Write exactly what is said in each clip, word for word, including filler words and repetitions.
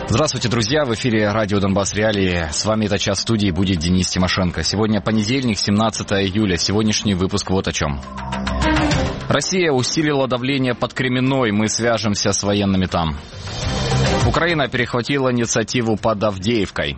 Здравствуйте, друзья! В эфире радио «Донбасс Реалии». С вами этот час в студии будет Денис Тимошенко. Сегодня понедельник, семнадцатое июля. Сегодняшний выпуск вот о чем. Россия усилила давление под Кременной. Мы свяжемся с военными там. Украина перехватила инициативу под Авдеевкой.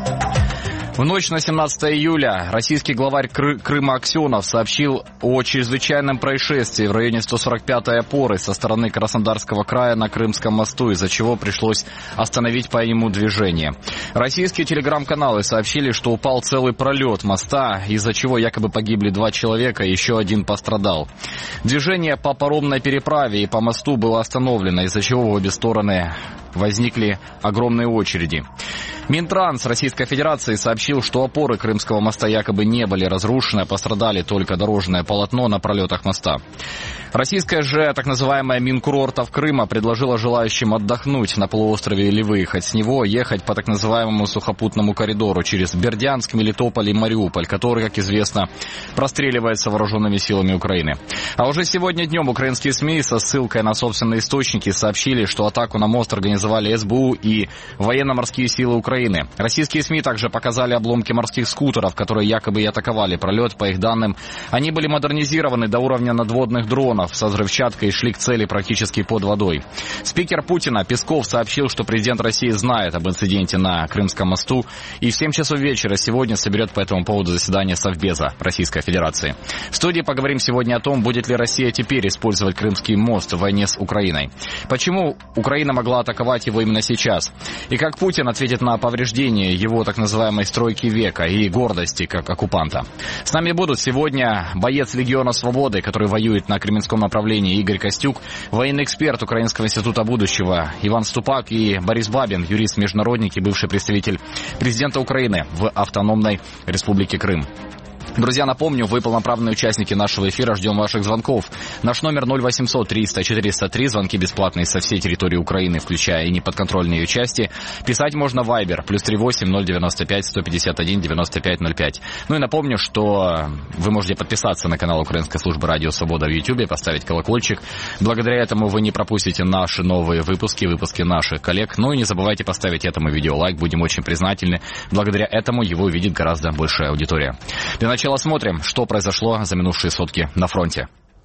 В ночь на семнадцатое июля российский главарь Кры- Крыма Аксенов сообщил о чрезвычайном происшествии в районе сто сорок пятой опоры со стороны Краснодарского края на Крымском мосту, из-за чего пришлось остановить по нему движение. Российские телеграм-каналы сообщили, что упал целый пролет моста, из-за чего якобы погибли два человека, еще один пострадал. Движение по паромной переправе и по мосту было остановлено, из-за чего в обе стороны возникли огромные очереди. Минтранс Российской Федерации сообщил, что опоры Крымского моста якобы не были разрушены, пострадали только дорожное полотно на пролетах моста. Российская же так называемая Минкурортов Крыма предложила желающим отдохнуть на полуострове или выехать с него, ехать по так называемому сухопутному коридору через Бердянск, Мелитополь и Мариуполь, который, как известно, простреливается вооруженными силами Украины. А уже сегодня днем украинские СМИ со ссылкой на собственные источники сообщили, что атаку на мост организовали СБУ и военно-морские силы Украины. Российские СМИ также показали обломки морских скутеров, которые якобы и атаковали пролет. По их данным, они были модернизированы до уровня надводных дронов со взрывчаткой и шли к цели практически под водой. Спикер Путина Песков сообщил, что президент России знает об инциденте на Крымском мосту и в семь часов вечера сегодня соберет по этому поводу заседание Совбеза Российской Федерации. В студии поговорим сегодня о том, будет ли Россия теперь использовать Крымский мост в войне с Украиной. Почему Украина могла атаковать его именно сейчас? И как Путин ответит на повреждение его так называемой стройки века и гордости как оккупанта. С нами будут сегодня боец Легиона Свободы, который воюет на Кременском направлении, Игорь Костюк, военный эксперт Украинского института будущего Иван Ступак и Борис Бабин, юрист-международник и бывший представитель президента Украины в Автономной Республике Крым. Друзья, напомню, вы полноправные участники нашего эфира, ждем ваших звонков. Наш номер ноль восемьсот триста четыреста три, звонки бесплатные со всей территории Украины, включая и неподконтрольные ее части. Писать можно в Viber, плюс три восемь ноль девяносто пять сто пятьдесят один девяносто пять ноль пять. Ну и напомню, что вы можете подписаться на канал Украинской службы Радио Свобода в YouTube, поставить колокольчик. Благодаря этому вы не пропустите наши новые выпуски, выпуски наших коллег. Ну и не забывайте поставить этому видео лайк, будем очень признательны. Благодаря этому его увидит гораздо большая аудитория. Для начала смотрим, что произошло за минувшие сутки на фронте.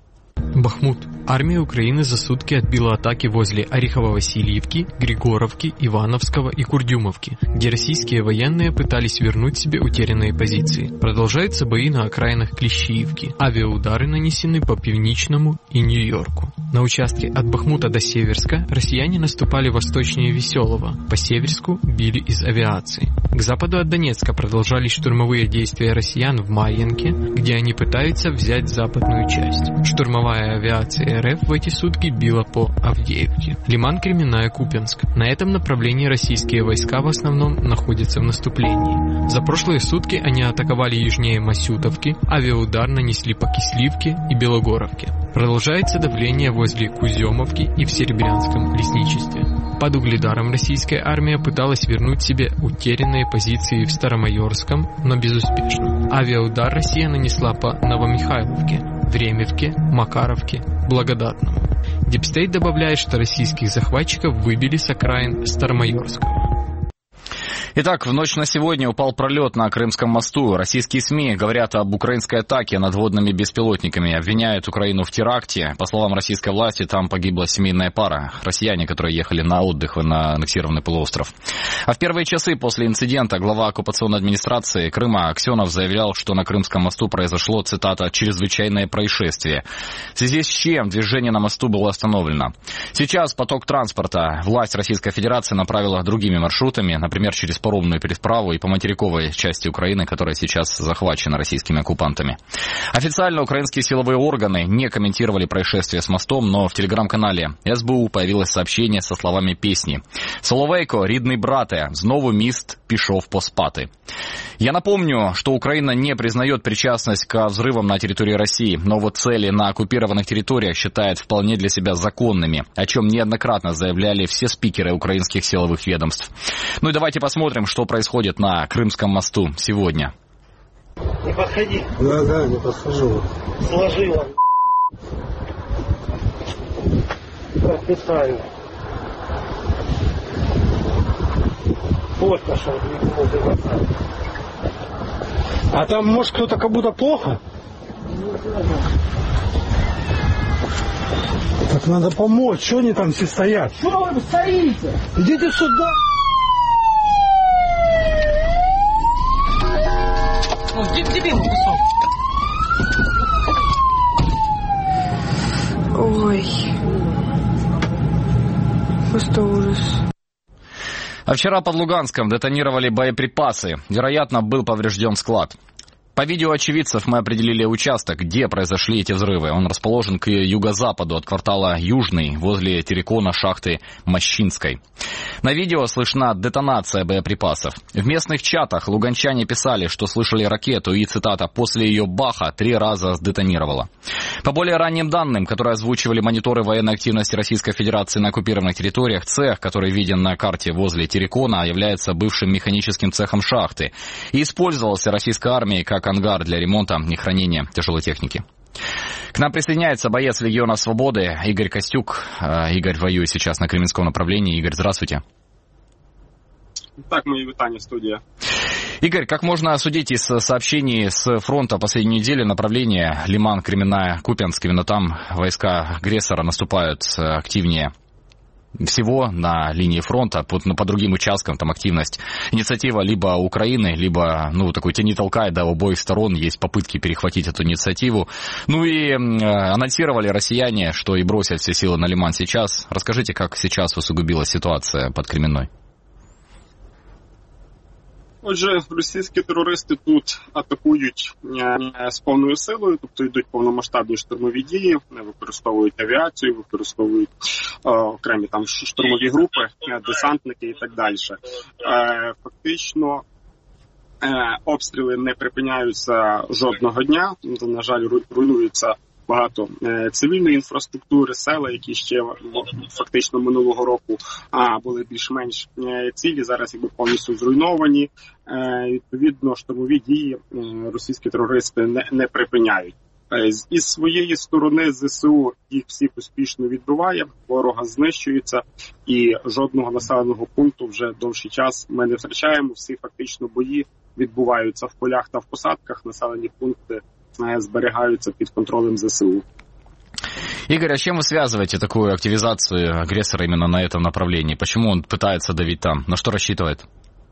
Бахмут. Армия Украины за сутки отбила атаки возле Орехово-Васильевки, Григоровки, Ивановского и Курдюмовки, где российские военные пытались вернуть себе утерянные позиции. Продолжаются бои на окраинах Клещиевки. Авиаудары нанесены по Пивничному и Нью-Йорку. На участке от Бахмута до Северска россияне наступали восточнее Веселого. По Северску били из авиации. К западу от Донецка продолжались штурмовые действия россиян в Марьинке, где они пытаются взять западную часть. Штурмовая авиация РФ в эти сутки била по Авдеевке. Лиман, Кременная, Купянск. На этом направлении российские войска в основном находятся в наступлении. За прошлые сутки они атаковали южнее Масютовки, авиаудар нанесли по Кисливке и Белогоровке. Продолжается давление возле Куземовки и в Серебрянском лесничестве. Под Угледаром российская армия пыталась вернуть себе утерянные позиции в Старомайорском, но безуспешно. Авиаудар Россия нанесла по Новомихайловке, Времевке, Макаровке, Благодатному. Дипстейт добавляет, что российских захватчиков выбили с окраин Старомайорского. Итак, в ночь на сегодня упал пролет на Крымском мосту. Российские СМИ говорят об украинской атаке надводными беспилотниками, обвиняют Украину в теракте. По словам российской власти, там погибла семейная пара, россияне, которые ехали на отдых на аннексированный полуостров. А в первые часы после инцидента глава оккупационной администрации Крыма Аксенов заявлял, что на Крымском мосту произошло, цитата, «чрезвычайное происшествие», в связи с чем движение на мосту было остановлено. Сейчас поток транспорта власть Российской Федерации направила другими маршрутами, например, через паромную переправу и по материковой части Украины, которая сейчас захвачена российскими оккупантами. Официально украинские силовые органы не комментировали происшествие с мостом, но в телеграм-канале СБУ появилось сообщение со словами песни «Соловейко, рідний брате, знову міст пішов поспати». Я напомню, что Украина не признает причастность к взрывам на территории России, но вот цели на оккупированных территориях считает вполне для себя законными, о чем неоднократно заявляли все спикеры украинских силовых ведомств. Ну и давайте посмотрим, что происходит на Крымском мосту сегодня. Не подходи. Да, да, не подхожу. Сложила. Пропитаю. Вот пошел. А там, может, кто-то как будто плохо? Так надо помочь. Что они там все стоят? Что вы стоите? Идите сюда. Тебе ему кусок. Ой. Просто ужас. А вчера под Луганском детонировали боеприпасы. Вероятно, был поврежден склад. По видео очевидцев мы определили участок, где произошли эти взрывы. Он расположен к юго-западу от квартала Южный, возле террикона шахты Мощинской. На видео слышна детонация боеприпасов. В местных чатах луганчане писали, что слышали ракету и, цитата, «после ее баха три раза сдетонировала». По более ранним данным, которые озвучивали мониторы военной активности Российской Федерации на оккупированных территориях, цех, который виден на карте возле террикона, является бывшим механическим цехом шахты и использовался российской армией как ангар для ремонта и хранения тяжелой техники. К нам присоединяется боец Легиона Свободы Игорь Костюк. Игорь воюет сейчас на Кременском направлении. Игорь, здравствуйте. Так, мої вітання, студія. Игорь, как можно судить из сообщений с фронта последней недели, направление Лиман, Кременная, Купянск, именно там войска агрессора наступают активнее всего на линии фронта, по, по другим участкам там активность. Инициатива либо Украины, либо, ну, такой тяни-толкай, да, у обоих сторон есть попытки перехватить эту инициативу. Ну и э, анонсировали россияне, что и бросят все силы на Лиман сейчас. Расскажите, как сейчас усугубилась ситуация под Кременной? Отже, російські терористи тут атакують з повною силою, тобто йдуть повномасштабні штурмові дії, використовують авіацію, використовують е, окремі там штурмові групи, десантники і так далі. Е, фактично е, обстріли не припиняються жодного дня, на жаль, руйнуються багато е, цивільної інфраструктури, села, які ще фактично минулого року а, були більш-менш е, цілі, зараз якби повністю зруйновані. Е, відповідно, штурмові дії е, російські терористи не, не припиняють. Е, із своєї сторони ЗСУ їх всіх успішно відбиває, ворога знищується і жодного населеного пункту вже довший час ми не втрачаємо. Всі фактично бої відбуваються в полях та в посадках, населені пункти зберігаються під контролем ЗСУ. Игорь, а чем вы связываете такую активизацию агрессора именно на этом направлении? Почему он пытается давить там? На что рассчитывает?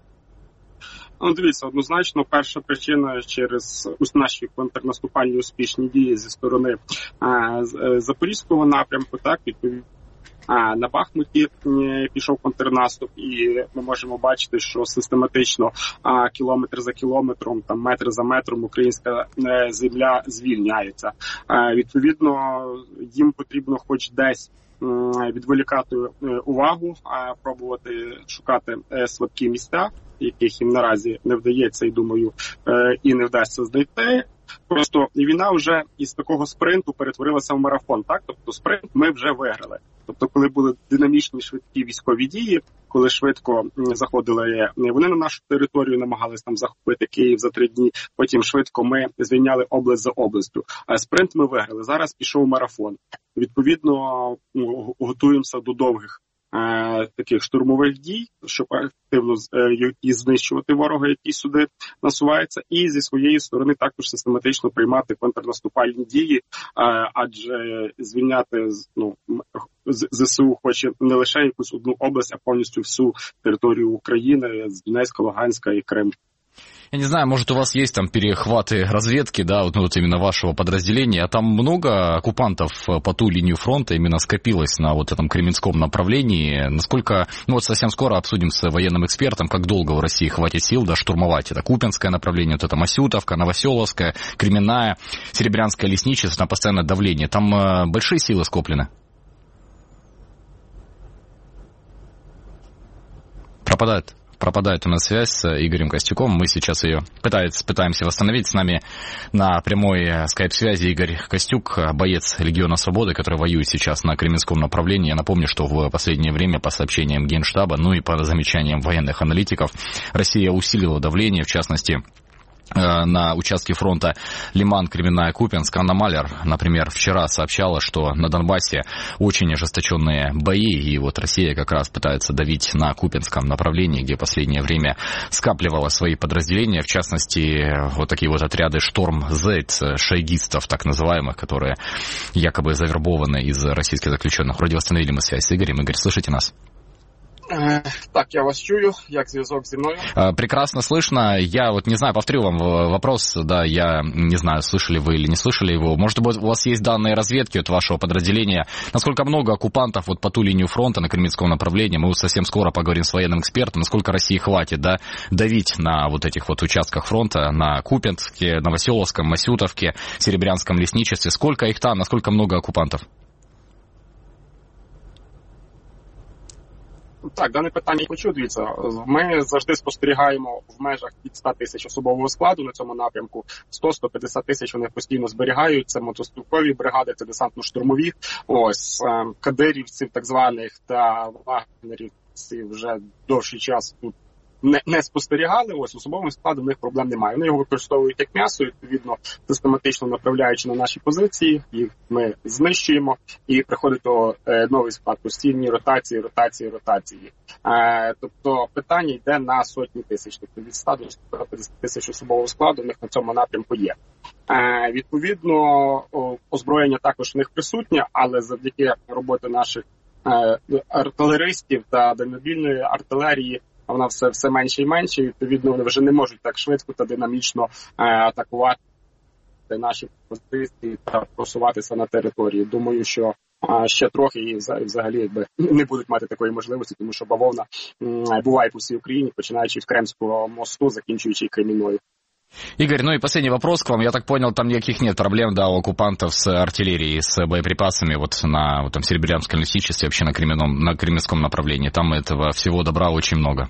Ну, дивіться, однозначно, перша причина через наші контрнаступальні успішні дії зі сторони а, Запорізького напрямку, так, відповідно. А на Бахмуті пішов контрнаступ, і ми можемо бачити, що систематично а, кілометр за кілометром, там метр за метром українська е, земля звільняється. А, відповідно, їм потрібно хоч десь е, відволікати е, увагу, а пробувати шукати е, слабкі місця, яких їм наразі не вдається, і думаю, е, і не вдасться знайти. Просто війна вже із такого спринту перетворилася в марафон, так? Тобто спринт ми вже виграли. Тобто, коли були динамічні, швидкі військові дії, коли швидко заходили вони на нашу територію, намагалися там захопити Київ за три дні, потім швидко ми звільняли область за областю. А спринт ми виграли. Зараз пішов марафон. Відповідно, готуємося до довгих е, таких штурмових дій, щоб активно е, і знищувати ворога, який сюди насувається, і зі своєї сторони також систематично приймати контрнаступальні дії, е, адже звільняти, ну, ЗСУ хоче не лише якусь одну область, а повністю всю територію України, з Донецька, Луганська і Крим. Я не знаю, может, у вас есть там перехваты разведки, да, вот, ну, вот именно вашего подразделения, а там много оккупантов по ту линию фронта именно скопилось на вот этом Кременском направлении. Насколько, ну вот совсем скоро обсудим с военным экспертом, как долго у России хватит сил, да, штурмовать это Купянское направление, вот это Масютовка, Новоселовская, Кременная, Серебрянское лесничество, на постоянное давление. Там э, большие силы скоплены? Пропадает. Пропадает у нас связь с Игорем Костюком. Мы сейчас ее пытаемся, пытаемся восстановить. С нами на прямой скайп-связи Игорь Костюк, боец Легиона Свободы, который воюет сейчас на Кременском направлении. Я напомню, что в последнее время, по сообщениям Генштаба, ну и по замечаниям военных аналитиков, Россия усилила давление, в частности, на участке фронта Лиман-Кременная-Купенск. Анна Малер, например, вчера сообщала, что на Донбассе очень ожесточенные бои, и вот Россия как раз пытается давить на Купенском направлении, где последнее время скапливала свои подразделения, в частности, вот такие вот отряды «Шторм-Зет», шойгистов так называемых, которые якобы завербованы из российских заключенных. Вроде восстановили мы связь с Игорем. Игорь, слышите нас? Так, я вас чую. Як зв'язок зі мною? Прекрасно слышно. Я вот не знаю, повторю вам вопрос, да, я не знаю, слышали вы или не слышали его. Может быть, у вас есть данные разведки от вашего подразделения, насколько много оккупантов вот по ту линию фронта на Кременском направлении? Мы совсем скоро поговорим с военным экспертом, насколько России хватит, да, давить на вот этих вот участках фронта, на Купенске, Новоселовском, Масютовке, Серебрянском лесничестве. Сколько их там, насколько много оккупантов? Так, дане питання я почув, дивіться, ми завжди спостерігаємо в межах від ста тисяч особового складу на цьому напрямку, сто - сто п'ятдесят тисяч вони постійно зберігають, це мотострілкові бригади, це десантно-штурмові, ось, кадирівців так званих та вагнерівців вже довший час тут не, не спостерігали, ось, особовим складом в них проблем немає. Вони його використовують як м'ясо, відповідно, систематично направляючи на наші позиції, їх ми знищуємо, і приходить до е, новий склад, постійні ротації, ротації, ротації. Е, тобто питання йде на сотні тисяч, тобто від ста до ста п'ятдесят тисяч особового складу в них на цьому напрямку є. Е, відповідно, о, озброєння також в них присутнє, але завдяки роботи наших е, артилеристів та дальнобійної артилерії, вона все, все менше і менше, і відповідно вони вже не можуть так швидко та динамічно е, атакувати наші позиції та просуватися на території. Думаю, що е, ще трохи і взагалі якби не будуть мати такої можливості, тому що бавовна е, буває по всій Україні, починаючи від Кримського мосту, закінчуючи Кремінною. Игорь, ну и последний вопрос к вам. Я так понял, там никаких нет проблем, да, у оккупантов с артиллерией, с боеприпасами вот на вот, там, Серебрянском лесничестве, вообще на, Кременном, на Кременском направлении. Там этого всего добра очень много.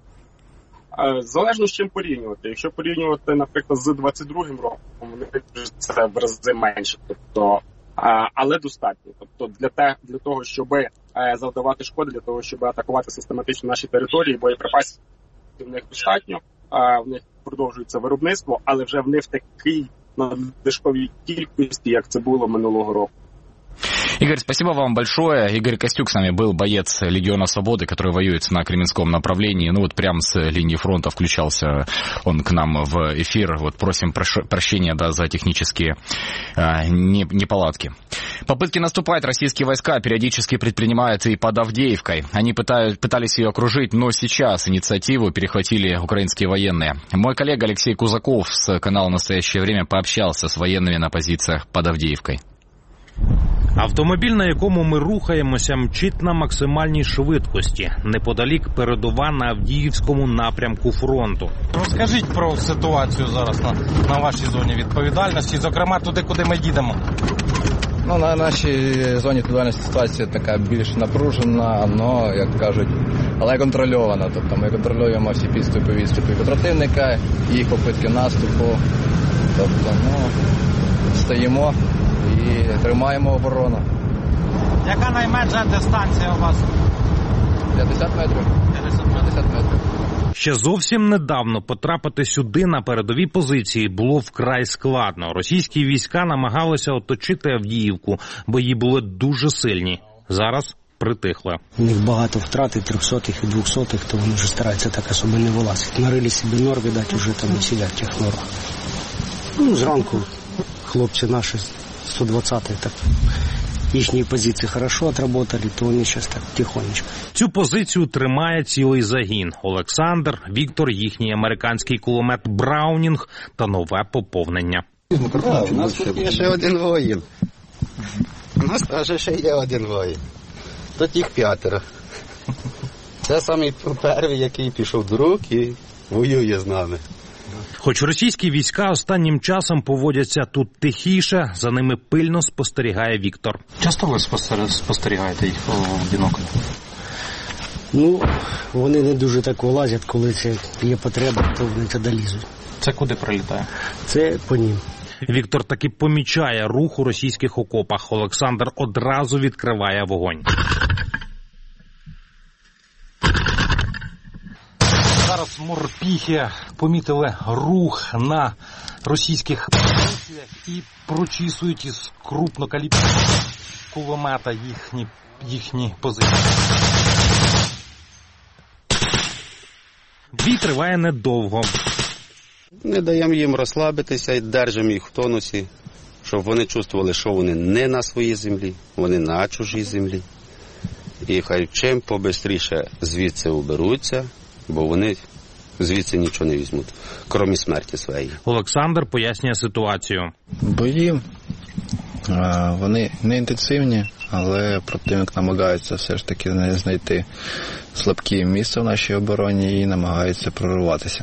Залежно з чим порівнювати. Якщо порівнювати, наприклад, з двадцять другим роком, вони це в рази менше, тобто, але достатньо. Тобто для, те, для того, щоб завдавати шкоди, для того, щоб атакувати систематично наші території, боєприпасів в них достатньо, в них продовжується виробництво, але вже в не в такій надлишковій кількості, як це було минулого року. Игорь, спасибо вам большое. Игорь Костюк с нами был, боец Легиона Свободы, который воюет на Кременском направлении. Ну вот прямо с линии фронта включался он к нам в эфир. Вот просим прощения, да, за технические а, не, неполадки. Попытки наступать российские войска периодически предпринимают и под Авдеевкой. Они пытают, пытались ее окружить, но сейчас инициативу перехватили украинские военные. Мой коллега Алексей Кузаков с канала «Настоящее время» пообщался с военными на позициях под Авдеевкой. Автомобіль, на якому ми рухаємося, мчить на максимальній швидкості, неподалік передова на Авдіївському напрямку фронту. Розкажіть про ситуацію зараз на, на вашій зоні відповідальності, зокрема туди, куди ми їдемо. Ну, на нашій зоні відповідальності ситуація така більш напружена, але, як кажуть, але контрольована. Тобто ми контролюємо всі підступи, відступи противника, їх попитки наступу. Тобто, ну, стоїмо і тримаємо оборону. Яка найменша дистанція у вас? п'ятдесят метрів. п'ятдесят метрів. Ще зовсім недавно потрапити сюди на передові позиції було вкрай складно. Російські війська намагалися оточити Авдіївку, бо її були дуже сильні. Зараз притихли. У них багато втрат, і трьохсотих, і двохсотих, то вони вже стараються так особо не вилазити. Нарили собі нор, видать, вже там і сидять в тих норах. Ну, зранку хлопці наші сто двадцятий, так їхні позиції хорошо отработали, то вони зараз так тихонечко. Цю позицію тримає цілий загін. Олександр, Віктор, їхній американський кулемет Браунінг та нове поповнення. Да, у нас тут є ще один воїн. У нас теж ще є один воїн. Тут їх п'ятеро. Це самий перший, який пішов до рук і воює з нами. Хоч російські війська останнім часом поводяться тут тихіше, за ними пильно спостерігає Віктор. Часто ви спостерігаєте їх в бінокль? Ну, вони не дуже так вилазять, коли це є потреба, то вони туди лізуть. Це куди прилітає? Це по ним. Віктор таки помічає рух у російських окопах. Олександр одразу відкриває вогонь. Зараз Морпіхи помітили рух на російських позиціях і прочісують із крупнокаліберного кулемета їхні, їхні позиції. Бій триває недовго. Не даємо їм розслабитися і держимо їх в тонусі, щоб вони чувствували, що вони не на своїй землі, вони на чужій землі. І хай чим побистріше звідси уберуться, бо вони звідси нічого не візьмуть, крім смерті своєї. Олександр пояснює ситуацію. Бої, вони не інтенсивні, але противник намагається все ж таки знайти слабкі місця в нашій обороні і намагається прорватися.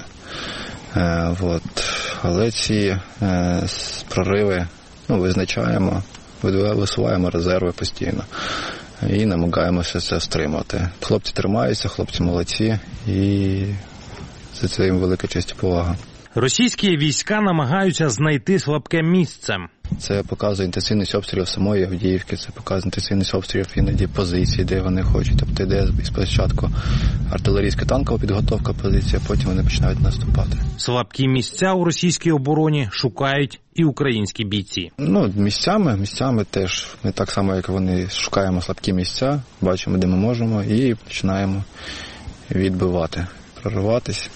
От. Але ці прориви ну, визначаємо, висуваємо резерви постійно і намагаємося це стримати. Хлопці тримаються, хлопці молодці і за це їм велика честь і повага. Російські війська намагаються знайти слабке місце. Це показує інтенсивність обстрілів самої Авдіївки, це показує інтенсивність обстрілів іноді позицій, де вони хочуть. Тобто йде спочатку артилерійська танкова підготовка позиції, а потім вони починають наступати. Слабкі місця у російській обороні шукають і українські бійці. Ну, місцями, місцями теж ми так само, як вони, шукаємо слабкі місця, бачимо, де ми можемо і починаємо відбивати, прориватись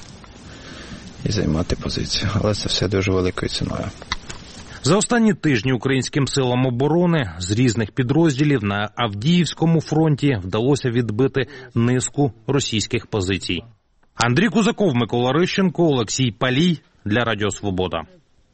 і займати позицію. Але це все дуже великою ціною. За останні тижні українським силам оборони з різних підрозділів на Авдіївському фронті вдалося відбити низку російських позицій. Андрій Кузаков, Микола Рищенко, Олексій Палій для Радіо Свобода.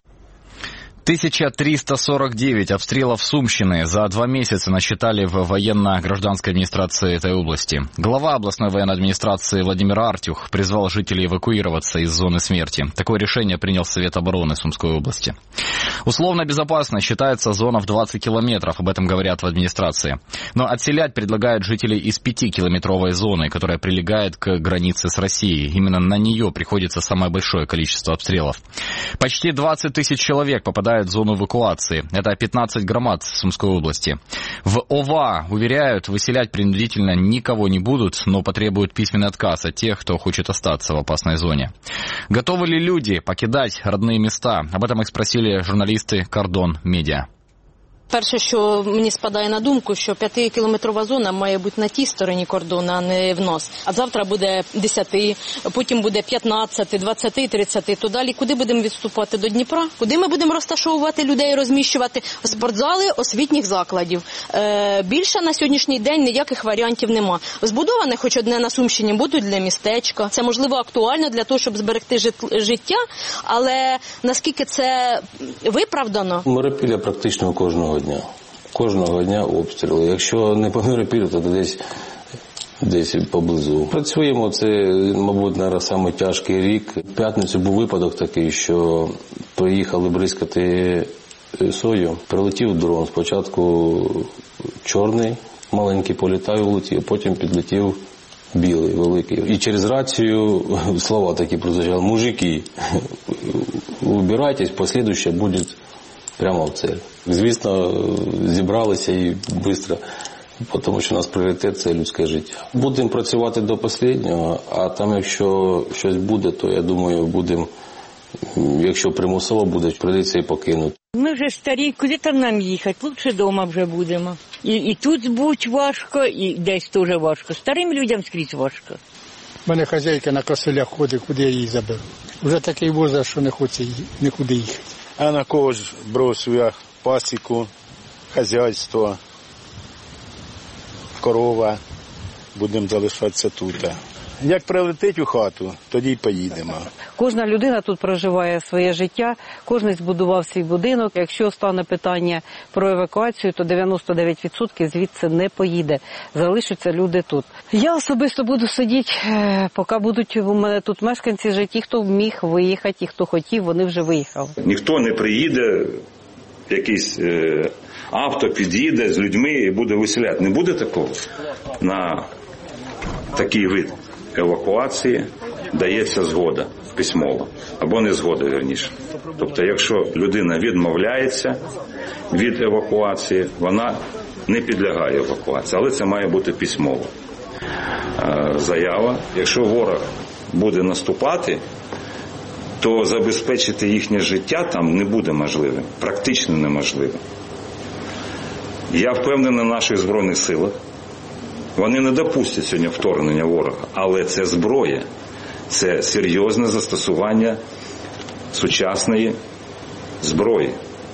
тысяча триста сорок девять обстрелов Сумщины за два месяца насчитали в военно-гражданской администрации этой области. Глава областной военной администрации Владимир Артюх призвал жителей эвакуироваться из зоны смерти. Такое решение принял Совет обороны Сумской области. Условно безопасно считается зона в двадцать километров, об этом говорят в администрации. Но отселять предлагают жителей из пятикилометровой зоны, которая прилегает к границе с Россией. Именно на нее приходится самое большое количество обстрелов. Почти двадцать тысяч человек попадают в зону эвакуации. Это пятнадцать громад Сумской области. В ОВА уверяют, выселять принудительно никого не будут, но потребуют письменный отказ от тех, кто хочет остаться в опасной зоне. Готовы ли люди покидать родные места? Об этом их спросили журналисты «Кордон Медиа». Перше, що мені спадає на думку, що п'ятикілометрова зона має бути на тій стороні кордону, а не в нас. А завтра буде десять, потім буде п'ятнадцять, двадцять, тридцять. То далі куди будемо відступати? До Дніпра? Куди ми будемо розташовувати людей, розміщувати? Спортзали освітніх закладів. Е, більше на сьогоднішній день ніяких варіантів нема. Збудоване хоч одне на Сумщині будуть для містечка. Це, можливо, актуально для того, щоб зберегти життя, але наскільки це виправдано? Миропілля практично кожного дня. Кожного дня обстріли. Якщо не по Миропіллю, то десь, десь поблизу. Працюємо, це, мабуть, наразі саме тяжкий рік. В п'ятницю був випадок такий, що приїхали бризкати сою. Прилетів дрон. Спочатку чорний, маленький політав, улетів, потім підлетів білий, великий. І через рацію слова такі прозвучали: мужики, убирайтесь, послідуще буде прямо в цель. Звісно, зібралися і швидко, тому що у нас пріоритет – це людське життя. Будемо працювати до останнього, а там, якщо щось буде, то, я думаю, будемо, якщо примусово буде, прийдеться і покинути. Ми вже старі, куди там нам їхати? Лучше вдома вже будемо. І, і тут будь важко, і десь теж важко. Старим людям скрізь важко. У мене хазяйка на косулях ходить, куди я її заберу. Вже такий возраст, що не хоче нікуди їхати. А на кого ж бросив я пасіку, хазяйство, корова, будемо залишатися тут. Як прилетить у хату, тоді й поїдемо. Кожна людина тут проживає своє життя, кожен збудував свій будинок. Якщо стане питання про евакуацію, то дев'яносто дев'ять відсотків звідси не поїде. Залишаться люди тут. Я особисто буду сидіти, поки будуть у мене тут мешканці жити. Хто міг виїхати, і хто хотів, вони вже виїхали. Ніхто не приїде, якийсь е, авто під'їде з людьми і буде виселяти. Не буде такого. На такий вид евакуації дається згода письмово, або не згода, вірніше. Тобто, якщо людина відмовляється від евакуації, вона не підлягає евакуації, але це має бути письмово. Заява. Якщо ворог буде наступати, то забезпечити їхнє життя там не буде можливим, практично неможливим. Я впевнений в наших Збройних силах. Вони не допустять сьогодні вторгнення ворога, але це зброя, це серйозне застосування сучасної зброї.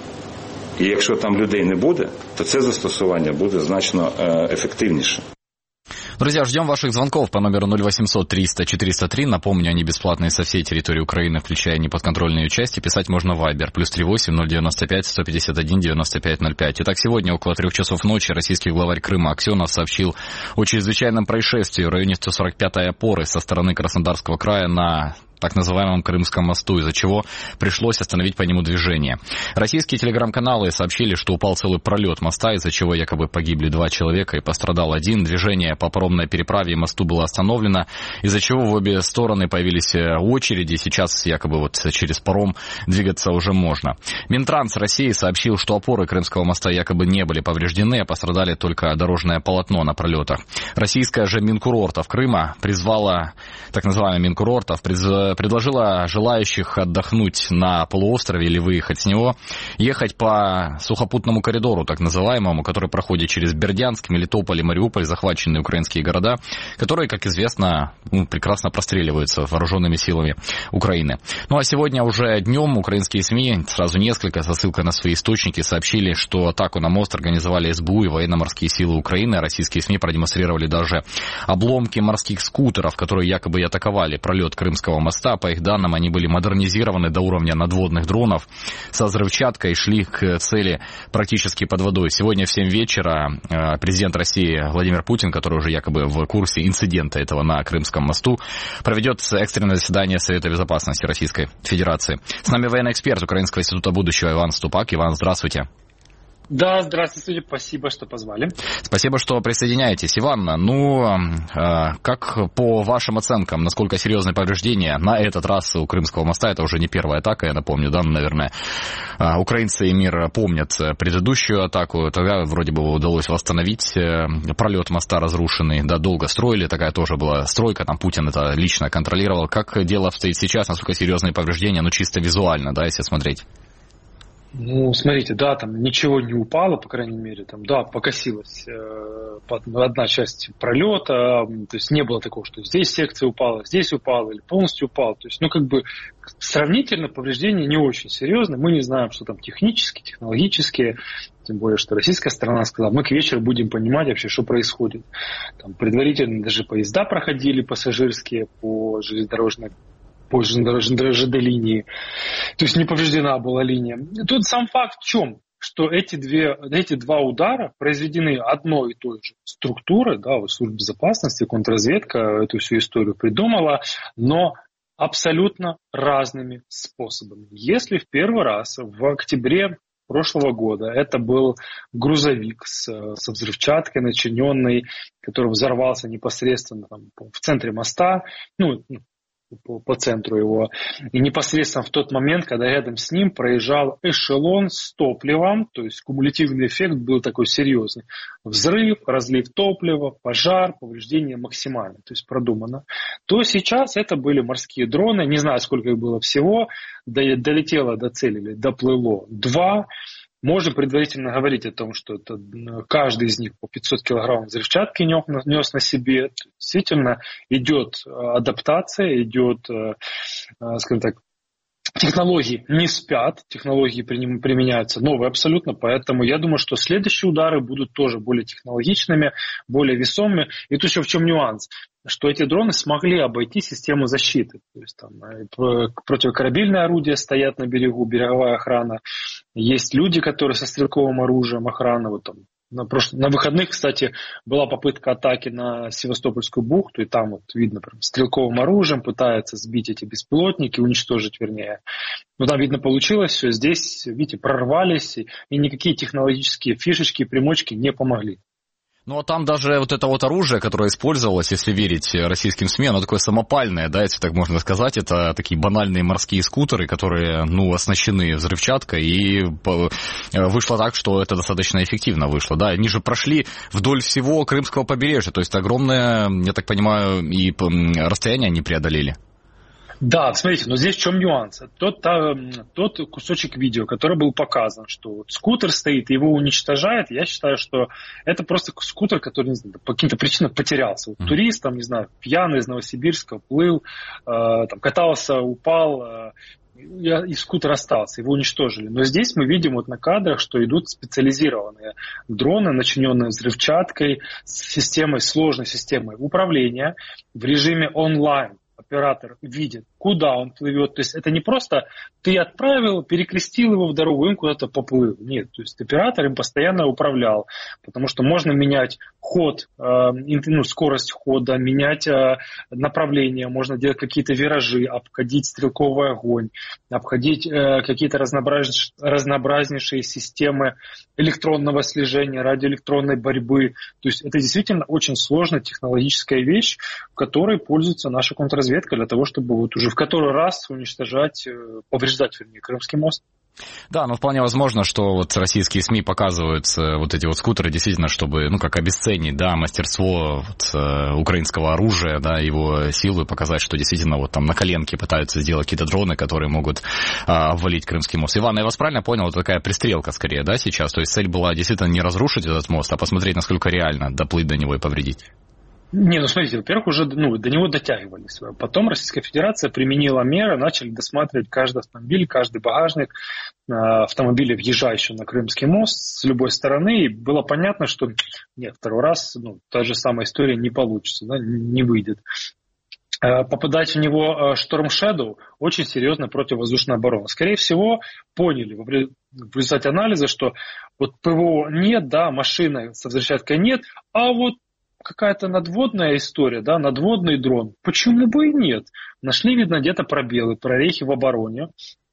І якщо там людей не буде, то це застосування буде значно ефективніше. Друзья, ждем ваших звонков по номеру ноль восемьсот триста четыреста три. Напомню, они бесплатные со всей территории Украины, включая неподконтрольные части. Писать можно в Viber. Плюс три восемь ноль девяносто пять сто пятьдесят один девяносто пять ноль пять. Итак, сегодня около трех часов ночи российский главарь Крыма Аксенов сообщил о чрезвычайном происшествии в районе сто сорок пятой опоры со стороны Краснодарского края на так называемом Крымском мосту, из-за чего пришлось остановить по нему движение. Российские телеграм-каналы сообщили, что упал целый пролет моста, из-за чего якобы погибли два человека и пострадал один. Движение по паромной переправе и мосту было остановлено, из-за чего в обе стороны появились очереди. Сейчас якобы вот через паром двигаться уже можно. Минтранс России сообщил, что опоры Крымского моста якобы не были повреждены, а пострадали только дорожное полотно на пролетах. Российская же Минкурортов Крыма призвала, так называемый Минкурортов, призвала предложила желающих отдохнуть на полуострове или выехать с него, ехать по сухопутному коридору, так называемому, который проходит через Бердянск, Мелитополь и Мариуполь, захваченные украинские города, которые, как известно, ну, прекрасно простреливаются вооруженными силами Украины. Ну а сегодня уже днем украинские СМИ, сразу несколько, со ссылкой на свои источники, сообщили, что атаку на мост организовали СБУ и военно-морские силы Украины. Российские СМИ продемонстрировали даже обломки морских скутеров, которые якобы и атаковали пролет Крымского моста. По их данным, они были модернизированы до уровня надводных дронов со взрывчаткой и шли к цели практически под водой. Сегодня в семь вечера президент России Владимир Путин, который уже якобы в курсе инцидента этого на Крымском мосту, проведет экстренное заседание Совета Безопасности Российской Федерации. С нами военный эксперт Украинского института будущего Иван Ступак. Иван, здравствуйте. Да, здравствуйте, спасибо, что позвали. Спасибо, что присоединяетесь. Иван, ну, э, как по вашим оценкам, насколько серьезные повреждения на этот раз у Крымского моста? Это уже не первая атака, я напомню, да, наверное. Э, украинцы и мир помнят предыдущую атаку, тогда вроде бы удалось восстановить э, пролет моста разрушенный, да, долго строили, такая тоже была стройка, там Путин это лично контролировал. Как дело обстоит сейчас, насколько серьезные повреждения, ну, чисто визуально, да, если смотреть? Ну, смотрите, да, там ничего не упало, по крайней мере, там, да, покосилась э, одна часть пролета, то есть не было такого, что здесь секция упала, здесь упала или полностью упала, то есть, ну, как бы сравнительно повреждения не очень серьезные, мы не знаем, что там технически, технологически, тем более, что российская сторона сказала, мы к вечеру будем понимать вообще, что происходит. Там предварительно даже поезда проходили пассажирские по железнодорожной по ЖД-линии, то есть не повреждена была линия. Тут сам факт в чем? Что эти, две, эти два удара произведены одной и той же структурой, да, вот служба безопасности, контрразведка эту всю историю придумала, но абсолютно разными способами. Если в первый раз в октябре прошлого года это был грузовик с, со взрывчаткой начиненный, который взорвался непосредственно там, в центре моста, ну, По, по центру его. И непосредственно в тот момент, когда рядом с ним проезжал эшелон с топливом, то есть кумулятивный эффект был такой серьезный. Взрыв, разлив топлива, пожар, повреждение максимально, то есть продумано. То сейчас это были морские дроны, не знаю, сколько их было всего, долетело до цели или доплыло два. Можно предварительно говорить о том, что это, каждый из них по пятьсот килограмм взрывчатки нес на себе. Действительно идет адаптация, идет, скажем так, технологии не спят, технологии применяются новые абсолютно, поэтому я думаю, что следующие удары будут тоже более технологичными, более весомыми. И тут еще в чем нюанс, что эти дроны смогли обойти систему защиты. То есть там противокорабельные орудия стоят на берегу, береговая охрана. Есть люди, которые со стрелковым оружием, охрана. Вот там, на, прошлых, на выходных, кстати, была попытка атаки на Севастопольскую бухту, и там вот видно, прям, стрелковым оружием пытаются сбить эти беспилотники, уничтожить, вернее. Но там, видно, получилось все. Здесь, видите, прорвались, и, и никакие технологические фишечки, примочки не помогли. Ну, а там даже вот это вот оружие, которое использовалось, если верить российским СМИ, оно такое самопальное, да, если так можно сказать. Это такие банальные морские скутеры, которые, ну, оснащены взрывчаткой, и вышло так, что это достаточно эффективно вышло, да. Они же прошли вдоль всего Крымского побережья, то есть огромное, я так понимаю, и расстояние они преодолели. Да, смотрите, но здесь в чем нюанс? Тот, та, тот кусочек видео, который был показан, что вот скутер стоит и его уничтожает, я считаю, что это просто скутер, который, не знаю, по каким-то причинам потерялся. Вот турист, там, не знаю, пьяный из Новосибирска, плыл, э, там, катался, упал, э, и скутер остался, его уничтожили. Но здесь мы видим вот на кадрах, что идут специализированные дроны, начиненные взрывчаткой, с системой, сложной системой управления в режиме онлайн. Оператор видит, куда он плывет. То есть это не просто ты отправил, перекрестил его в дорогу, и он куда-то поплыл. Нет, то есть оператор им постоянно управлял, потому что можно менять ход, э, ну, скорость хода, менять э, направление, можно делать какие-то виражи, обходить стрелковый огонь, обходить э, какие-то разнообраз... разнообразнейшие системы электронного слежения, радиоэлектронной борьбы. То есть это действительно очень сложная технологическая вещь, которой пользуется наша контрразведка для того, чтобы вот уже в который раз уничтожать, повреждать, вернее, Крымский мост. Да, но вполне возможно, что вот российские СМИ показывают вот эти вот скутеры действительно, чтобы, ну, как обесценить, да, мастерство вот, э, украинского оружия, да, его силы, показать, что действительно вот там на коленке пытаются сделать какие-то дроны, которые могут э, обвалить Крымский мост. Иван, я вас правильно понял, вот такая пристрелка скорее, да, сейчас? То есть цель была действительно не разрушить этот мост, а посмотреть, насколько реально доплыть до него и повредить. Не, ну смотрите, во-первых, уже ну, до него дотягивались. Потом Российская Федерация применила меры, начали досматривать каждый автомобиль, каждый багажник э, автомобиля, въезжающего на Крымский мост с любой стороны. И было понятно, что нет, второй раз ну, та же самая история не получится, да, не выйдет. Э, попадать в него Storm Shadow очень серьезная противовоздушная оборона. Скорее всего, поняли в результате анализа, что вот ПВО нет, да, машины со взрывчаткой нет, а вот какая-то надводная история, да, надводный дрон. Почему бы и нет? Нашли, видно, где-то пробелы, прорехи в обороне,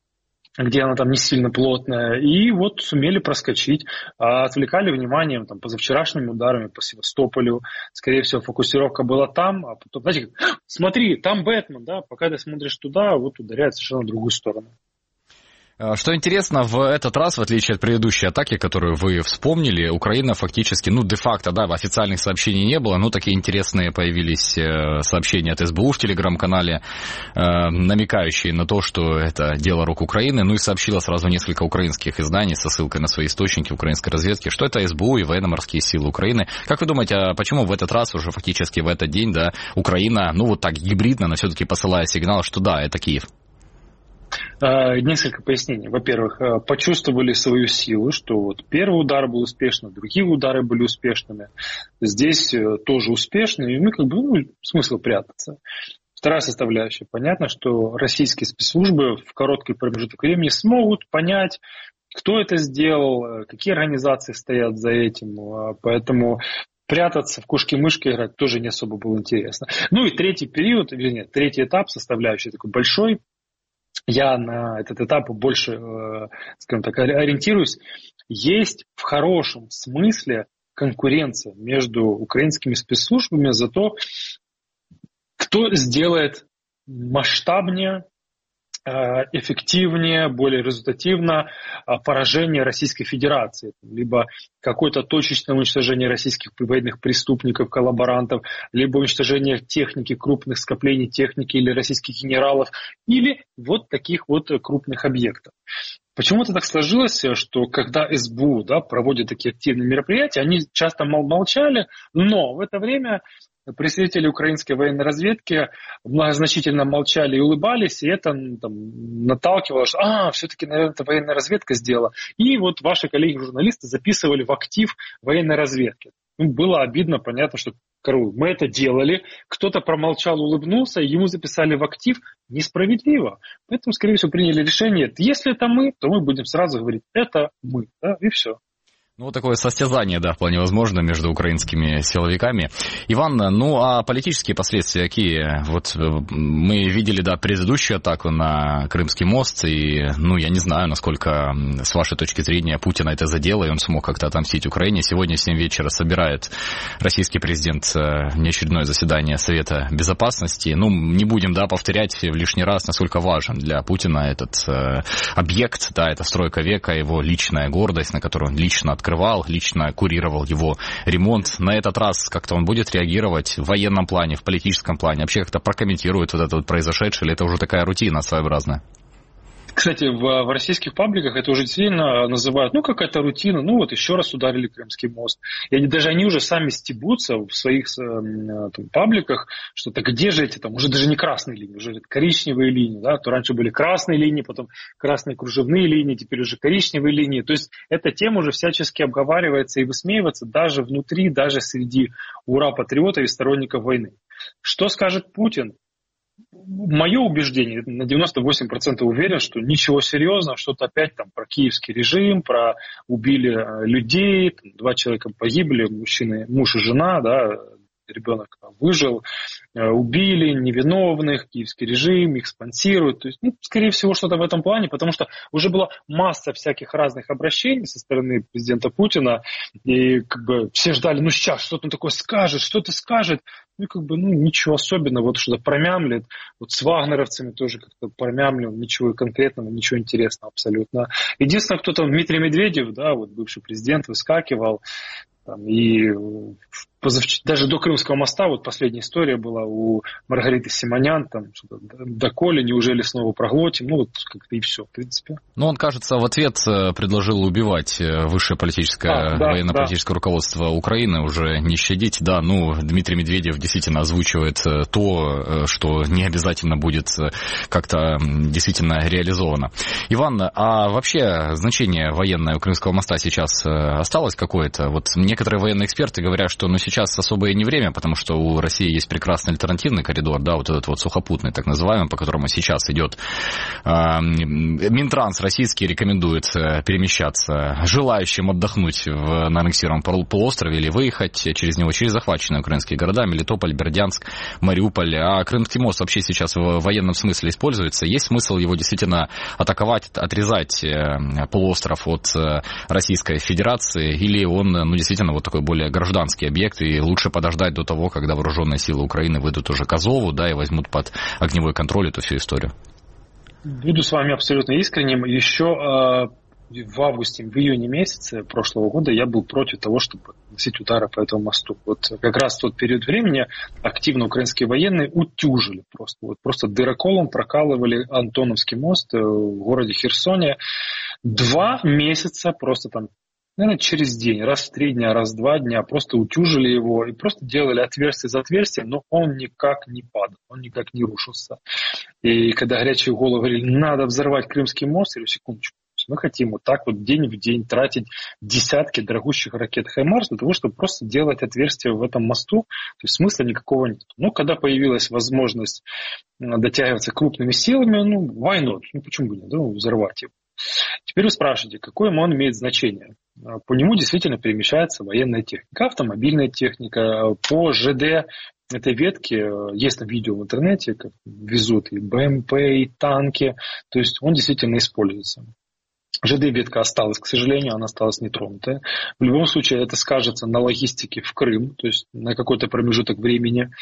где она там не сильно плотная, и вот сумели проскочить, а отвлекали вниманием там, позавчерашними ударами по Севастополю. Скорее всего, фокусировка была там, а потом, знаете, смотри, там Бэтмен, да, пока ты смотришь туда, вот ударяет совершенно в другую сторону. Что интересно, в этот раз, в отличие от предыдущей атаки, которую вы вспомнили, Украина фактически, ну, де-факто, да, официальных сообщений не было, но такие интересные появились сообщения от СБУ в телеграм-канале, намекающие на то, что это дело рук Украины, ну и сообщило сразу несколько украинских изданий со ссылкой на свои источники украинской разведки, что это СБУ и военно-морские силы Украины. Как вы думаете, а почему в этот раз, уже фактически в этот день, да, Украина, ну, вот так гибридно, но все-таки посылая сигнал, что да, это Киев? Несколько пояснений. Во-первых, почувствовали свою силу, что вот первый удар был успешным, другие удары были успешными. Здесь тоже успешно, и мы как бы, ну, смысл прятаться. Вторая составляющая. Понятно, что российские спецслужбы в короткий промежуток времени смогут понять, кто это сделал, какие организации стоят за этим. Поэтому прятаться, в кошки-мышки играть тоже не особо было интересно. Ну и третий период, вернее, третий этап, составляющий такой большой, я на этот этап больше, скажем так, ориентируюсь. Есть в хорошем смысле конкуренция между украинскими спецслужбами за то, кто сделает масштабнее, эффективнее, более результативно поражение Российской Федерации. Либо какое-то точечное уничтожение российских военных преступников, коллаборантов, либо уничтожение техники, крупных скоплений техники или российских генералов, или вот таких вот крупных объектов. Почему-то так сложилось, что когда СБУ, да, проводит такие активные мероприятия, они часто молчали, но в это время представители украинской военной разведки многозначительно молчали и улыбались, и это там, наталкивало, что а, все-таки, наверное, это военная разведка сделала. И вот ваши коллеги-журналисты записывали в актив военной разведки. Ну, было обидно, понятно, что короче, мы это делали, кто-то промолчал, улыбнулся, ему записали в актив. Несправедливо. Поэтому, скорее всего, приняли решение, если это мы, то мы будем сразу говорить, это мы, да, и все. Ну, такое состязание, да, вполне возможно, между украинскими силовиками. Иван, ну, а политические последствия какие? Вот мы видели, да, предыдущую атаку на Крымский мост, и, ну, я не знаю, насколько, с вашей точки зрения, Путина это задело, и он смог как-то отомстить Украине. Сегодня в семь вечера собирает российский президент неочередное заседание Совета Безопасности. Ну, не будем, да, повторять в лишний раз, насколько важен для Путина этот э, объект, да, это стройка века, его личная гордость, на которую он лично открывал. Лично курировал его ремонт. На этот раз как-то он будет реагировать в военном плане, в политическом плане? Вообще как-то прокомментирует вот это вот произошедшее, или это уже такая рутина своеобразная? Кстати, в, в российских пабликах это уже действительно называют, ну, какая-то рутина, ну, вот еще раз ударили Крымский мост. И они, даже они уже сами стебутся в своих там, пабликах, что так где же эти там, уже даже не красные линии, уже коричневые линии, да, то раньше были красные линии, потом красные кружевные линии, теперь уже коричневые линии. То есть эта тема уже всячески обговаривается и высмеивается даже внутри, даже среди ура-патриотов и сторонников войны. Что скажет Путин? Мое убеждение, на девяносто восемь процентов уверен, что ничего серьезного, что-то опять там про киевский режим, про убили людей, там, два человека погибли, мужчины, муж и жена, да, ребенок выжил, убили невиновных, киевский режим их спонсирует. То есть, ну, скорее всего, что-то в этом плане, потому что уже была масса всяких разных обращений со стороны президента Путина, и как бы все ждали, ну сейчас, что-то он такое скажет, что-то скажет. Ну, как бы, ну, ничего особенного, вот что-то промямлит. Вот с вагнеровцами тоже как-то промямлил, ничего конкретного, ничего интересного абсолютно. Единственное, кто там, Дмитрий Медведев, да, вот бывший президент, выскакивал, там, и позавч... даже до Крымского моста, вот последняя история была у Маргариты Симонян, там, что-то, доколе, неужели снова проглотим, ну, вот как-то и все, в принципе. Ну, он, кажется, в ответ предложил убивать высшее политическое, а, да, военно-политическое да. руководство Украины, уже не щадить. Да, ну, Дмитрий Медведев действительно озвучивает то, что не обязательно будет как-то действительно реализовано. Иван, а вообще значение военное у Крымского моста сейчас осталось какое-то? Вот некоторые военные эксперты говорят, что ну, сейчас особое не время, потому что у России есть прекрасный альтернативный коридор, да, вот этот вот сухопутный, так называемый, по которому сейчас идет э, Минтранс российский рекомендует перемещаться желающим отдохнуть в, на аннексированном полуострове или выехать через него, через захваченные украинские города, Мелитополь, Бердянск, Мариуполь. А Крымский мост вообще сейчас в военном смысле используется. Есть смысл его действительно атаковать, отрезать полуостров от Российской Федерации, или он, ну, действительно вот такой более гражданский объект, и лучше подождать до того, когда вооруженные силы Украины выйдут уже к Азову, да, и возьмут под огневой контроль эту всю историю? Буду с вами абсолютно искренним. Еще э, в августе, в июне месяце прошлого года я был против того, чтобы наносить удары по этому мосту. Вот как раз в тот период времени активно украинские военные утюжили просто. Вот просто дыроколом прокалывали Антоновский мост в городе Херсоне. Два месяца просто там, наверное, через день, раз в три дня, раз в два дня просто утюжили его и просто делали отверстие за отверстием, но он никак не падал, он никак не рушился. И когда горячие головы говорили, надо взорвать Крымский мост, я говорю, секундочку, мы хотим вот так вот день в день тратить десятки дорогущих ракет «Хаймарс» для того, чтобы просто делать отверстие в этом мосту, то есть смысла никакого нет. Но когда появилась возможность дотягиваться крупными силами, ну, why not? Ну, почему бы нет, ну, взорвать его. Теперь вы спрашиваете, какое он имеет значение? По нему действительно перемещается военная техника, автомобильная техника. По ЖД этой ветки есть там видео в интернете, как везут и БМП, и танки. То есть он действительно используется. ЖД-ветка осталась, к сожалению, она осталась нетронутая. В любом случае это скажется на логистике в Крым, то есть на какой-то промежуток времени.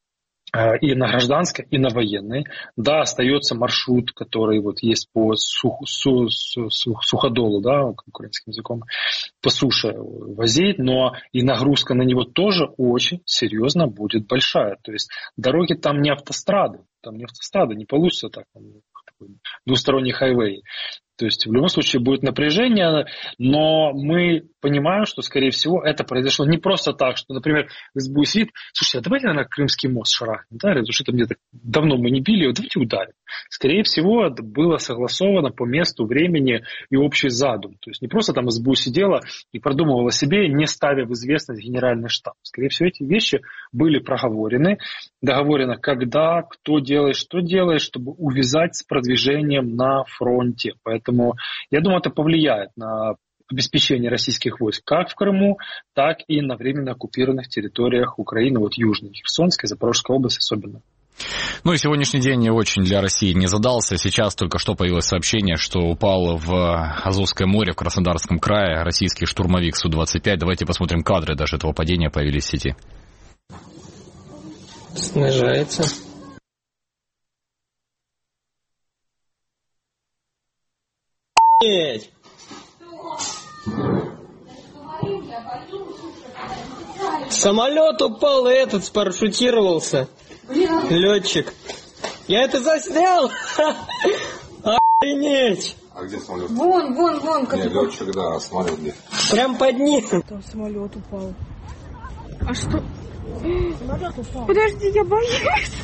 И на гражданской, и на военной. Да, остается маршрут, который вот есть по сух, су, су, су, суходолу, да, украинским языком, по суше возить, но и нагрузка на него тоже очень серьезно будет большая. То есть дороги там не автострады, там не автострады, не получится так, двусторонний хайвей. То есть в любом случае будет напряжение, но мы понимаем, что, скорее всего, это произошло не просто так, что, например, СБУ сидит, слушайте, а давайте, наверное, Крымский мост шарахнем, да, потому что это мне так давно мы не били, вот давайте ударим. Скорее всего, это было согласовано по месту, времени и общий задум. То есть не просто там СБУ сидела и продумывала себе, не ставя в известность генеральный штаб. Скорее всего, эти вещи были проговорены, договорено, когда, кто делает, что делает, чтобы увязать с продвижением на фронте. Поэтому, я думаю, это повлияет на обеспечения российских войск как в Крыму, так и на временно оккупированных территориях Украины, вот Южной, Херсонской, Запорожской области особенно. Ну и сегодняшний день не очень для России не задался. Сейчас только что появилось сообщение, что упал в Азовское море в Краснодарском крае российский штурмовик Су двадцать пять. Давайте посмотрим кадры даже этого падения, появились в сети. Снижается. Самолет упал, и этот спарашютировался. Летчик. Я это заснял. Охренеть. А где самолет? Вон, вон, вон. Нет, летчик, да, самолет где? Прям под ним. Там самолет упал. А что? Самолет упал. Подожди, я боюсь.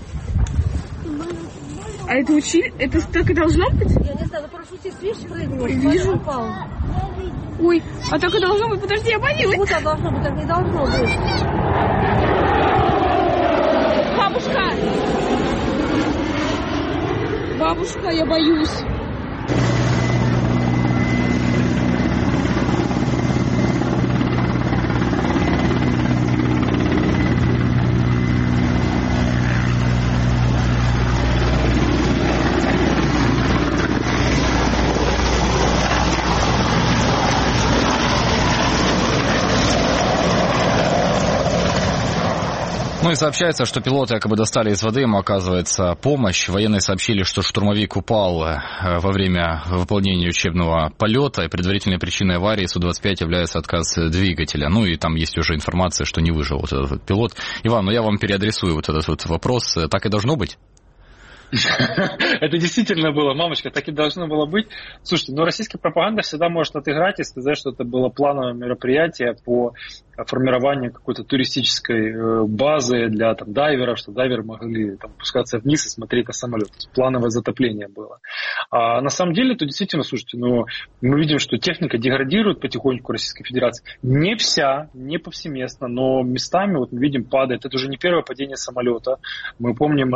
А это учили? Это так и должно быть? Я не знаю, парашютист, видишь, прыгнул. Вижу. Упал. Ой, а так и должно быть. Подожди, я боюсь. Вот так должно быть, так не должно быть. Бабушка! Бабушка, я боюсь. Ну и сообщается, что пилоты якобы достали из воды, ему оказывается помощь. Военные сообщили, что штурмовик упал во время выполнения учебного полета, и предварительной причиной аварии Су двадцать пять является отказ двигателя. Ну и там есть уже информация, что не выжил вот этот вот пилот. Иван, ну я вам переадресую вот этот вот вопрос. Так и должно быть? Это действительно было, мамочка, так и должно было быть. Слушайте, ну российская пропаганда всегда может отыграть и сказать, что это было плановое мероприятие по формированию какой-то туристической базы для там, дайверов, что дайверы могли там, пускаться вниз и смотреть на самолет. Плановое затопление было. А на самом деле, это действительно, слушайте, ну, мы видим, что техника деградирует потихоньку в Российской Федерации. Не вся, не повсеместно, но местами, вот мы видим, падает. Это уже не первое падение самолета. Мы помним...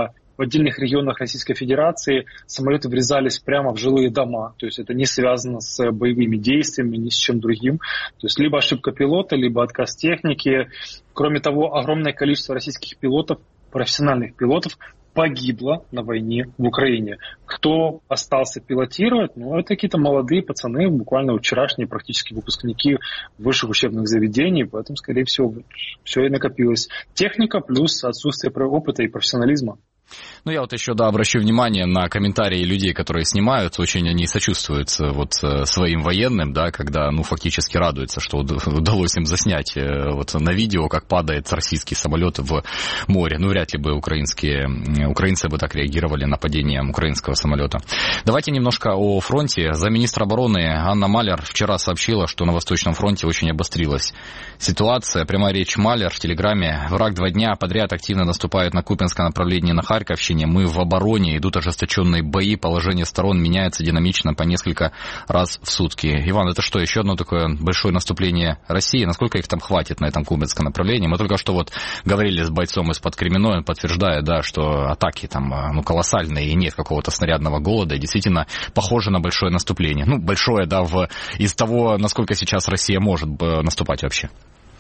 В отдельных регионах Российской Федерации самолеты врезались прямо в жилые дома. То есть это не связано с боевыми действиями, ни с чем другим. То есть либо ошибка пилота, либо отказ техники. Кроме того, огромное количество российских пилотов, профессиональных пилотов, погибло на войне в Украине. Кто остался пилотировать? Ну, это какие-то молодые пацаны, буквально вчерашние практически выпускники высших учебных заведений. Поэтому, скорее всего, все и накопилось. Техника плюс отсутствие опыта и профессионализма. Ну, я вот еще, да, обращу внимание на комментарии людей, которые снимают. Очень они сочувствуют вот своим военным, да, когда, ну, фактически радуются, что удалось им заснять вот на видео, как падает российский самолет в море. Ну, вряд ли бы украинские, украинцы бы так реагировали на падение украинского самолета. Давайте немножко о фронте. Замминистра обороны Анна Маляр вчера сообщила, что на Восточном фронте очень обострилась ситуация. Прямая речь Маляр в Телеграме. Враг два дня подряд активно наступает на Купянское направление на Харьковщине. Мы в обороне, идут ожесточенные бои, положение сторон меняется динамично по несколько раз в сутки. Иван, это что, еще одно такое большое наступление России? Насколько их там хватит на этом кубинском направлении? Мы только что вот говорили с бойцом из-под Кремена, он подтверждает, да, что атаки там ну, колоссальные и нет какого-то снарядного голода, и действительно похоже на большое наступление. Ну, большое, да, в, из того, насколько сейчас Россия может наступать вообще.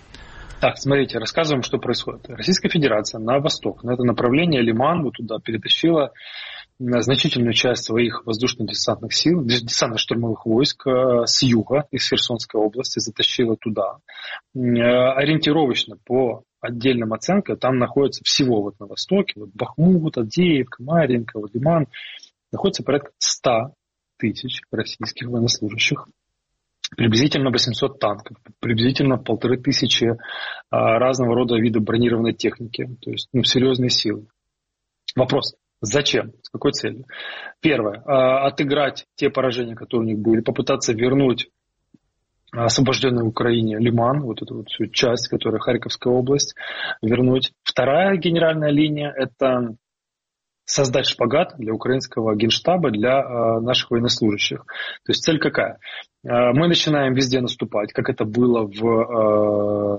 Так, смотрите, рассказываем, что происходит. Российская Федерация на восток, на это направление Лиман, вот туда перетащила значительную часть своих воздушно-десантных сил, десантно-штурмовых войск с юга, из Херсонской области, затащила туда. Ориентировочно по отдельным оценкам, там находится всего вот на востоке, вот Бахмут, Авдеевка, Марьинка, вот Лиман, находится порядка ста тысяч российских военнослужащих. Приблизительно восемьсот танков, приблизительно полторы тысячи а, разного рода видов бронированной техники. То есть ну, серьезные силы. Вопрос. Зачем? С какой целью? Первое. А, отыграть те поражения, которые у них были. Попытаться вернуть освобожденную в Украине Лиман, вот эту вот всю часть, которая Харьковская область, вернуть. Вторая генеральная линия – это создать шпагат для украинского генштаба, для э, наших военнослужащих. То есть цель какая? Э, мы начинаем везде наступать, как это было в, э, в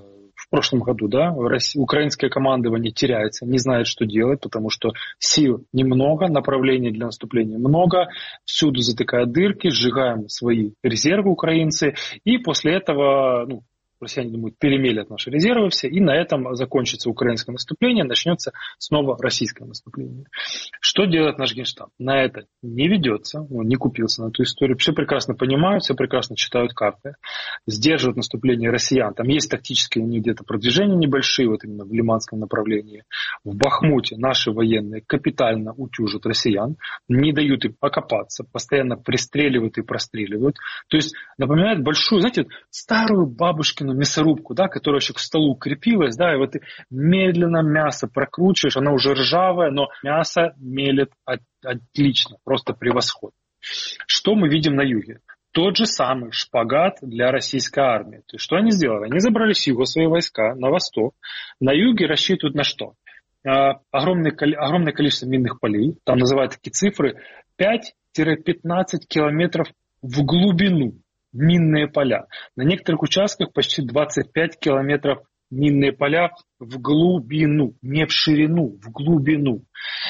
в прошлом году, да, украинское командование теряется, не знает, что делать, потому что сил немного, направлений для наступления много, всюду затыкают дырки, сжигаем свои резервы украинцы, и после этого, ну, россияне думают, перемелят наши резервы все, и на этом закончится украинское наступление, начнется снова российское наступление. Что делает наш Генштаб? На это не ведется, он не купился на эту историю, все прекрасно понимают, все прекрасно читают карты, сдерживают наступление россиян. Там есть тактические у них где-то продвижения небольшие, вот именно в Лиманском направлении. В Бахмуте наши военные капитально утюжат россиян, не дают им окопаться, постоянно пристреливают и простреливают. То есть напоминает большую, знаете, старую бабушкину мясорубку, да, которая еще к столу крепилась, да, и вот ты медленно мясо прокручиваешь, оно уже ржавое, но мясо мелет от, отлично, просто превосходно. Что мы видим на юге? Тот же самый шпагат для российской армии. То есть что они сделали? Они забрали с юга свои войска на восток, на юге рассчитывают на что? А, огромное, огромное количество минных полей, там называют такие цифры, пять-пятнадцать километров в глубину. Минные поля. На некоторых участках почти двадцать пять километров минные поля в глубину, не в ширину, в глубину.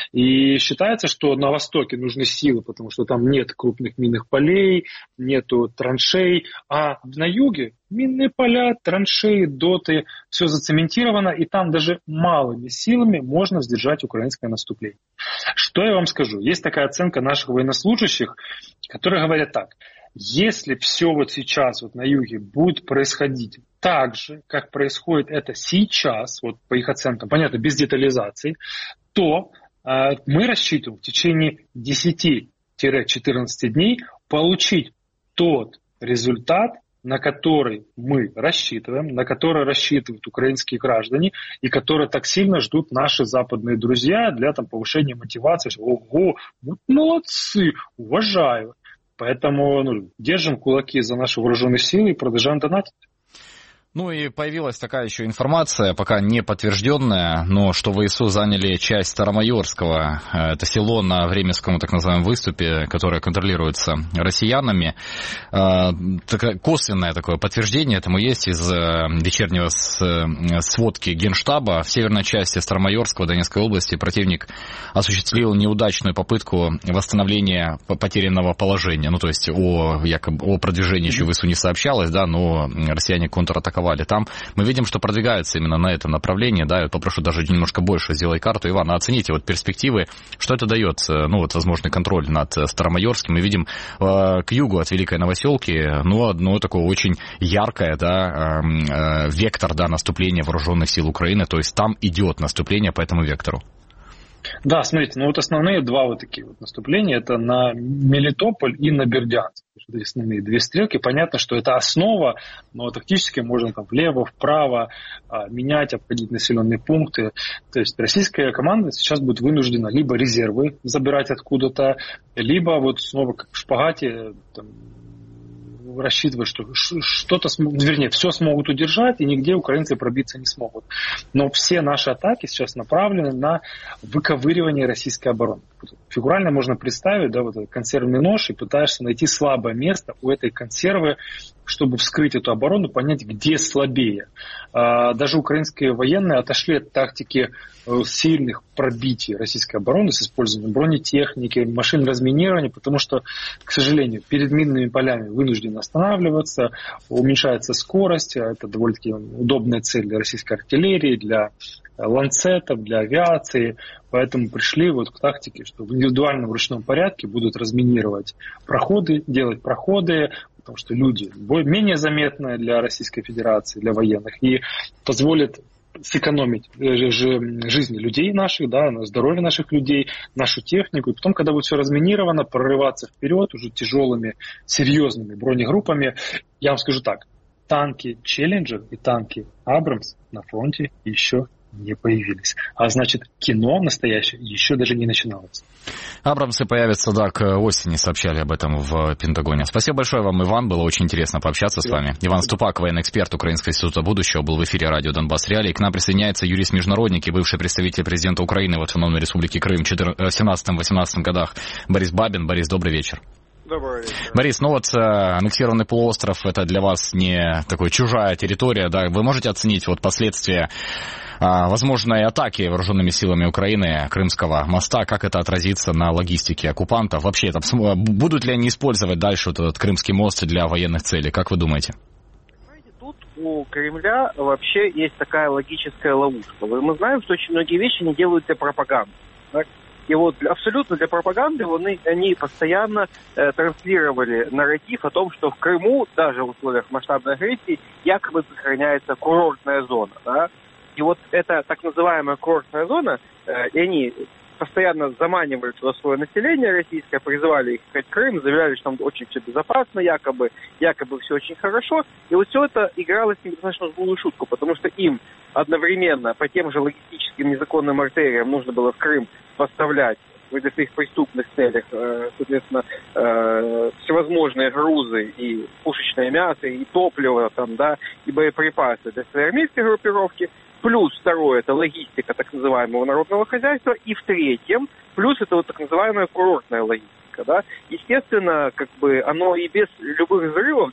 И считается, что на востоке нужны силы, потому что там нет крупных минных полей, нету траншей, а на юге минные поля, траншеи, доты, все зацементировано, и там даже малыми силами можно сдержать украинское наступление. Что я вам скажу? Есть такая оценка наших военнослужащих, которые говорят так. Если все вот сейчас вот на юге будет происходить так же, как происходит это сейчас, вот по их оценкам, понятно, без детализации, то э, мы рассчитываем в течение десяти-четырнадцати дней получить тот результат, на который мы рассчитываем, на который рассчитывают украинские граждане и которые так сильно ждут наши западные друзья для там, повышения мотивации. Ого, вот молодцы, уважаю. Поэтому ну, держим кулаки за наши вооруженные силы и продолжаем донатить. Ну и появилась такая еще информация, пока не подтвержденная, но что ВСУ заняли часть Старомайорского, это село на Временском так называемом выступе, которое контролируется россиянами. Косвенное такое подтверждение этому есть из вечернего сводки Генштаба. В северной части Старомайорского Донецкой области противник осуществил неудачную попытку восстановления потерянного положения. Ну то есть о, якобы, о продвижении еще ВСУ не сообщалось, да, но россияне контратаковали. Там мы видим, что продвигается именно на этом направлении, да, я попрошу даже немножко больше сделай карту. Иван, оцените вот перспективы, что это дает, ну вот возможный контроль над Старомайорским. Мы видим э, к югу от Великой Новоселки, ну одно такое очень яркое, да, э, вектор, да, наступления вооруженных сил Украины, то есть там идет наступление по этому вектору. Да, смотрите, ну вот основные два вот такие вот наступления, это на Мелитополь и на Бердянск. Это основные две стрелки. Понятно, что это основа, но тактически можно там влево, вправо а, менять, обходить населенные пункты. То есть российская команда сейчас будет вынуждена либо резервы забирать откуда-то, либо вот снова как в шпагате там, рассчитывать, что что-то, вернее, все смогут удержать, и нигде украинцы пробиться не смогут. Но все наши атаки сейчас направлены на выковыривание российской обороны. Фигурально можно представить, да, вот этот консервный нож, и пытаешься найти слабое место у этой консервы, чтобы вскрыть эту оборону, понять, где слабее. Даже украинские военные отошли от тактики сильных пробитий российской обороны с использованием бронетехники, машин разминирования, потому что, к сожалению, перед минными полями вынуждены останавливаться, уменьшается скорость, это довольно-таки удобная цель для российской артиллерии, для ланцетов, для авиации, поэтому пришли вот к тактике, что в индивидуальном ручном порядке будут разминировать проходы, делать проходы, потому что люди менее заметны для Российской Федерации, для военных, и позволит сэкономить жизни людей наших, да, здоровье наших людей, нашу технику. И потом, когда будет все разминировано, прорываться вперед уже тяжелыми, серьезными бронегруппами. Я вам скажу так, танки Челленджер и танки Абрамс на фронте еще не появились. А значит, кино настоящее еще даже не начиналось. Абрамсы появятся, да, к осени, сообщали об этом в Пентагоне. Спасибо большое вам, Иван, было очень интересно пообщаться с вами. Иван Ступак, военный эксперт Украинского института будущего, был в эфире радио Донбасс Реалии. К нам присоединяется юрист-международник и бывший представитель президента Украины в Автономной Республике Крым в семнадцатом-восемнадцатом годах Борис Бабин. Борис, добрый вечер. Добрый вечер. Борис, ну вот аннексированный полуостров — это для вас не такой чужая территория, да? Вы можете оценить вот последствия возможной атаки вооруженными силами Украины Крымского моста, как это отразится на логистике оккупантов? Вообще, это, будут ли они использовать дальше вот этот Крымский мост для военных целей? Как вы думаете? Тут у Кремля вообще есть такая логическая ловушка. Мы знаем, что очень многие вещи не делают для пропаганды. Так? И вот абсолютно для пропаганды они, они постоянно э, транслировали нарратив о том, что в Крыму, даже в условиях масштабной агрессии, якобы сохраняется курортная зона. Да? И вот эта так называемая курортная зона, э, и они постоянно заманивали туда свое население российское, призывали их искать Крым, заявляли, что там очень все безопасно, якобы, якобы все очень хорошо. И вот все это играло с ними достаточно злую шутку, потому что им одновременно по тем же логистическим незаконным артериям нужно было в Крым поставлять для своих преступных целях, соответственно, всевозможные грузы и пушечное мясо, и топливо, там, да, и боеприпасы для своей армейской группировки. Плюс второе, это логистика так называемого народного хозяйства. И в третьем, плюс это вот так называемая курортная логистика. Да. Естественно, как бы оно и без любых взрывов,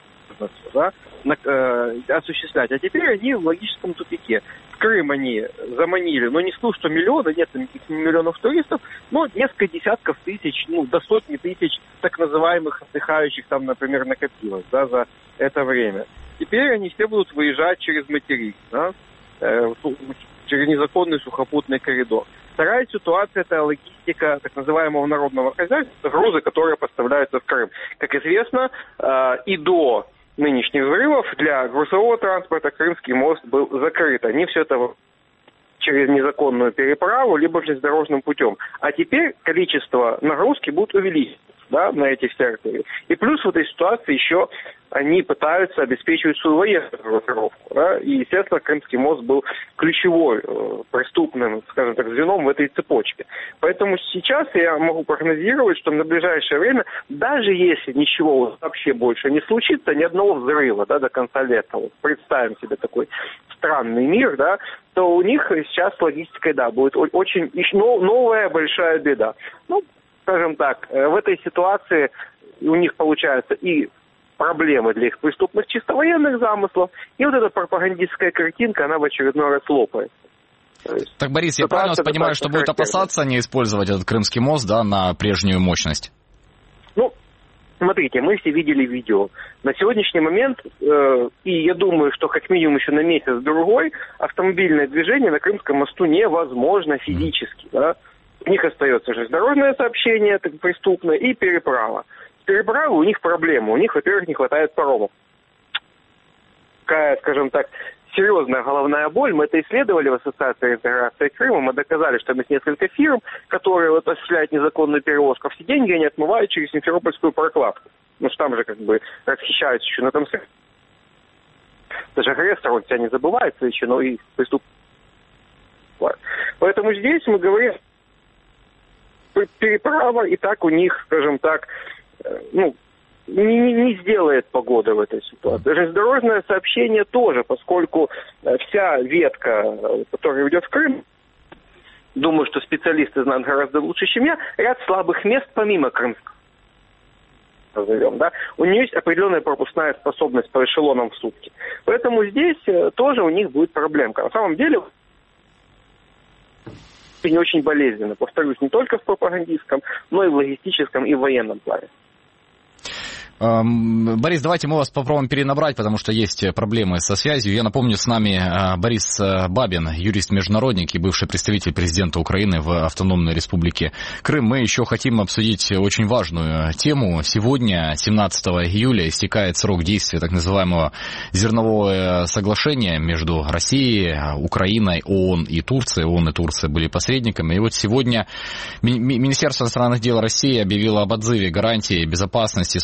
да, на, э, осуществлять. А теперь они в логическом тупике. В Крым они заманили, но не скажу, что миллионы, нет никаких миллионов туристов, но несколько десятков тысяч, ну, до сотни тысяч так называемых отдыхающих там, например, накопилось, да, за это время. Теперь они все будут выезжать через материк, да, э, через незаконный сухопутный коридор. Вторая ситуация – это логистика так называемого народного хозяйства, грузы, которые поставляются в Крым. Как известно, э, и до нынешних взрывов для грузового транспорта Крымский мост был закрыт. Они все это через незаконную переправу, либо железнодорожным путем. А теперь количество нагрузки будет увеличено, да, на эти все артерии. И плюс в этой ситуации еще они пытаются обеспечивать свою военную группировку. Да? И, естественно, Крымский мост был ключевой э, преступным, скажем так, звеном в этой цепочке. Поэтому сейчас я могу прогнозировать, что на ближайшее время, даже если ничего вообще больше не случится, ни одного взрыва, да, до конца лета, вот представим себе такой странный мир, да, то у них сейчас с логистикой, да, будет очень новая большая беда. Ну, скажем так, в этой ситуации у них получается и проблемы для их преступных чисто военных замыслов, и вот эта пропагандистская картинка, она в очередной раз лопается. Есть, так, Борис, я правильно вас понимаю, что будут опасаться не использовать этот Крымский мост, да, на прежнюю мощность? Ну, смотрите, мы все видели видео. На сегодняшний момент, э, и я думаю, что как минимум еще на месяц-другой, автомобильное движение на Крымском мосту невозможно физически, да. У них остается железнодорожное сообщение, так, преступное, и переправа. Переправы у них проблема. У них, во-первых, не хватает паромов. Такая, скажем так, серьезная головная боль. Мы это исследовали в Ассоциации интеграции Крыма. Мы доказали, что есть несколько фирм, которые вот осуществляют незаконную перевозку. Все деньги они отмывают через Симферопольскую прокладку. Ну что там же как бы расхищаются еще на этом сайте. Даже агрессор, он тебя не забывается еще, но и преступ. Поэтому здесь мы говорим, переправа и так у них, скажем так, ну, не, не сделает погода в этой ситуации. Железнодорожное сообщение тоже, поскольку вся ветка, которая ведет в Крым, думаю, что специалисты знают гораздо лучше, чем я, ряд слабых мест помимо Крымского. Назовем, да, у нее есть определенная пропускная способность по эшелонам в сутки. Поэтому здесь тоже у них будет проблемка. На самом деле не очень болезненно, повторюсь, не только в пропагандистском, но и в логистическом и в военном плане. Борис, давайте мы вас попробуем перенабрать, потому что есть проблемы со связью. Я напомню, с нами Борис Бабин, юрист-международник и бывший представитель президента Украины в Автономной Республике Крым. Мы еще хотим обсудить очень важную тему. Сегодня, семнадцатого июля, истекает срок действия так называемого зернового соглашения между Россией, Украиной, ООН и Турцией. ООН и Турция были посредниками. И вот сегодня Министерство иностранных дел России объявило об отзыве гарантии безопасности судоходства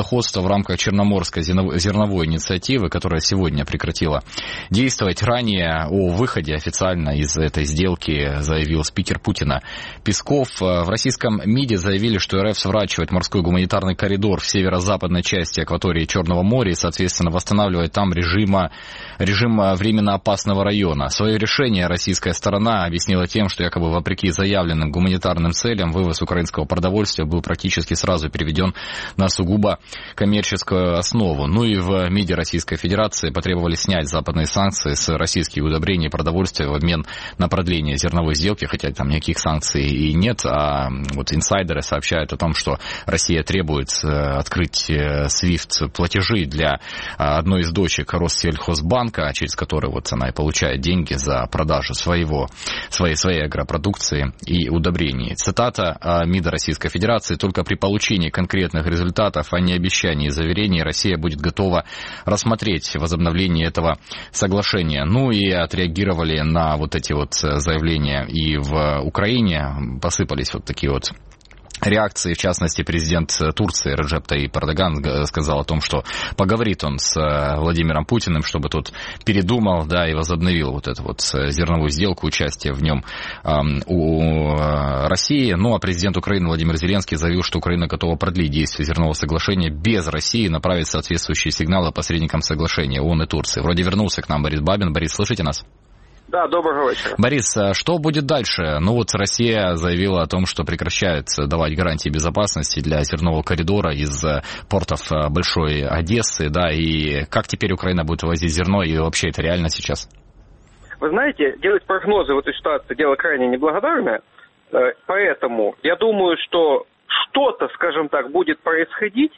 судоходства в рамках Черноморской зерновой инициативы, которая сегодня прекратила действовать. Ранее о выходе официально из этой сделки заявил спикер Путина Песков. В российском МИДе заявили, что РФ сворачивает морской гуманитарный коридор в северо-западной части акватории Черного моря и, соответственно, восстанавливает там режима, режим временно опасного района. Свое решение российская сторона объяснила тем, что якобы вопреки заявленным гуманитарным целям вывоз украинского продовольствия был практически сразу переведен на сугубо коммерческую основу. Ну и в МИДе Российской Федерации потребовали снять западные санкции с российских удобрений и продовольствия в обмен на продление зерновой сделки, хотя там никаких санкций и нет. А вот инсайдеры сообщают о том, что Россия требует открыть свифт платежи для одной из дочек Россельхозбанка, через который вот она и получает деньги за продажу своего, своей, своей агропродукции и удобрений. Цитата МИДа Российской Федерации: «Только при получении конкретных результатов, а не обещаний и заверений, Россия будет готова рассмотреть возобновление этого соглашения». Ну и отреагировали на вот эти вот заявления и в Украине. Посыпались вот такие вот реакции. В частности, президент Турции Реджеп Таyyip Эрдоган сказал о том, что поговорит он с Владимиром Путиным, чтобы тот передумал, да, и возобновил вот эту вот зерновую сделку, участие в нем э, у России. Ну, а президент Украины Владимир Зеленский заявил, что Украина готова продлить действие зернового соглашения без России, направить соответствующие сигналы посредникам соглашения ООН и Турции. Вроде вернулся к нам Борис Бабин. Борис, слышите нас? Да, доброго вечера. Борис, что будет дальше? Ну вот Россия заявила о том, что прекращает давать гарантии безопасности для зернового коридора из портов Большой Одессы, да, и как теперь Украина будет вывозить зерно, и вообще это реально сейчас? Вы знаете, делать прогнозы в этой ситуации дело крайне неблагодарное, поэтому я думаю, что что-то, скажем так, будет происходить,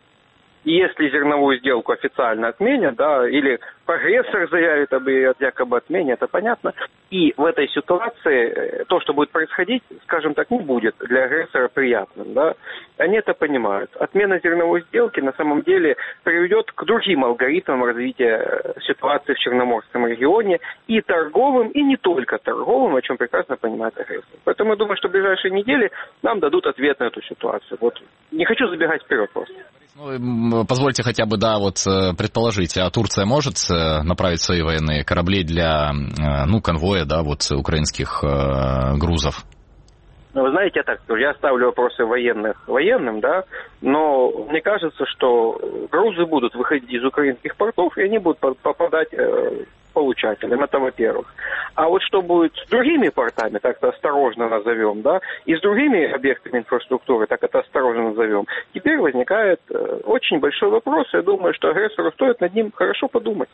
если зерновую сделку официально отменят, да, или прогрессор заявит об ее якобы отмене, это понятно. И в этой ситуации то, что будет происходить, скажем так, не будет для агрессора приятным, да. Они это понимают. Отмена зерновой сделки на самом деле приведет к другим алгоритмам развития ситуации в Черноморском регионе, и торговым, и не только торговым, о чем прекрасно понимает агрессор. Поэтому я думаю, что в ближайшие недели нам дадут ответ на эту ситуацию. Вот. Не хочу забегать вперед просто. Ну, позвольте хотя бы, да, вот предположить, а Турция может направить свои военные корабли для, ну, конвоя, да, вот украинских э, грузов? Ну, вы знаете, я так скажу, я ставлю вопросы военных военным, да, но мне кажется, что грузы будут выходить из украинских портов, и они будут попадать э, получателям, это во-первых. А вот что будет с другими портами, так это осторожно назовем, да, и с другими объектами инфраструктуры, так это осторожно назовем, теперь возникает э, очень большой вопрос, я думаю, что агрессору стоит над ним хорошо подумать.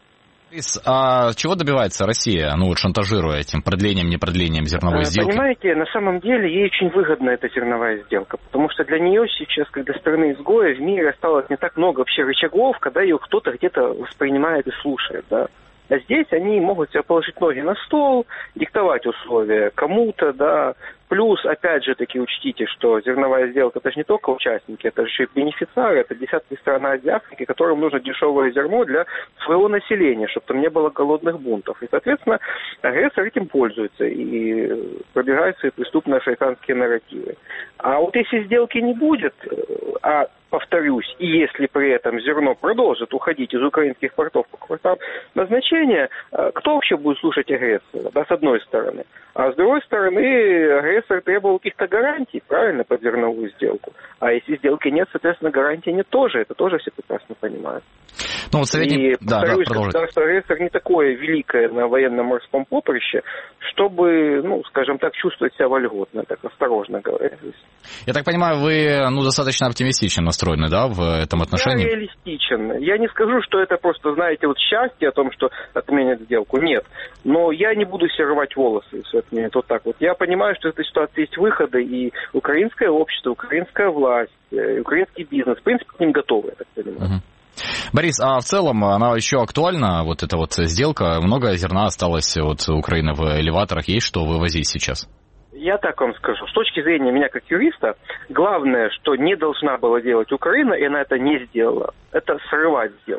А чего добивается Россия, ну вот шантажируя этим продлением, непродлением зерновой сделки? Понимаете, на самом деле ей очень выгодна эта зерновая сделка, потому что для нее сейчас, когда страны-изгоя, в мире осталось не так много вообще рычагов, когда ее кто-то где-то воспринимает и слушает, да. А здесь они могут себе положить ноги на стол, диктовать условия кому-то, да. Плюс, опять же таки, учтите, что зерновая сделка, это же не только участники, это же еще и бенефициары, это десятки стран Азии, Африки, которым нужно дешевое зерно для своего населения, чтобы там не было голодных бунтов. И, соответственно, агрессор этим пользуется и пробирает свои преступные шайтанские нарративы. А вот если сделки не будет, а, повторюсь, и если при этом зерно продолжит уходить из украинских портов по кварталам назначения, кто вообще будет слушать агрессора, да, с одной стороны. А с другой стороны, агрессор требовал каких-то гарантий, правильно, под зерновую сделку. А если сделки нет, соответственно, гарантий нет тоже. Это тоже все прекрасно понимают. Ну, вот средний... И, да, повторюсь, да, государство агрессор не такое великое на военно-морском поприще, чтобы, ну, скажем так, чувствовать себя вольготно, так осторожно говоря. Я так понимаю, вы, ну, достаточно оптимистично настроены, да, в этом отношении? Я реалистичен. Я не скажу, что это просто, знаете, вот счастье о том, что отменят сделку. Нет. Но я не буду себе рвать волосы, если отменят вот так вот. Я понимаю, что в этой ситуации есть выходы, и украинское общество, украинская власть, украинский бизнес, в принципе, к ним готовы, я так понимаю. Угу. Борис, а в целом она еще актуальна, вот эта вот сделка? Много зерна осталось от Украины в элеваторах, есть что вывозить сейчас? Я так вам скажу. С точки зрения меня как юриста, главное, что не должна была делать Украина, и она это не сделала, это срывать сделку.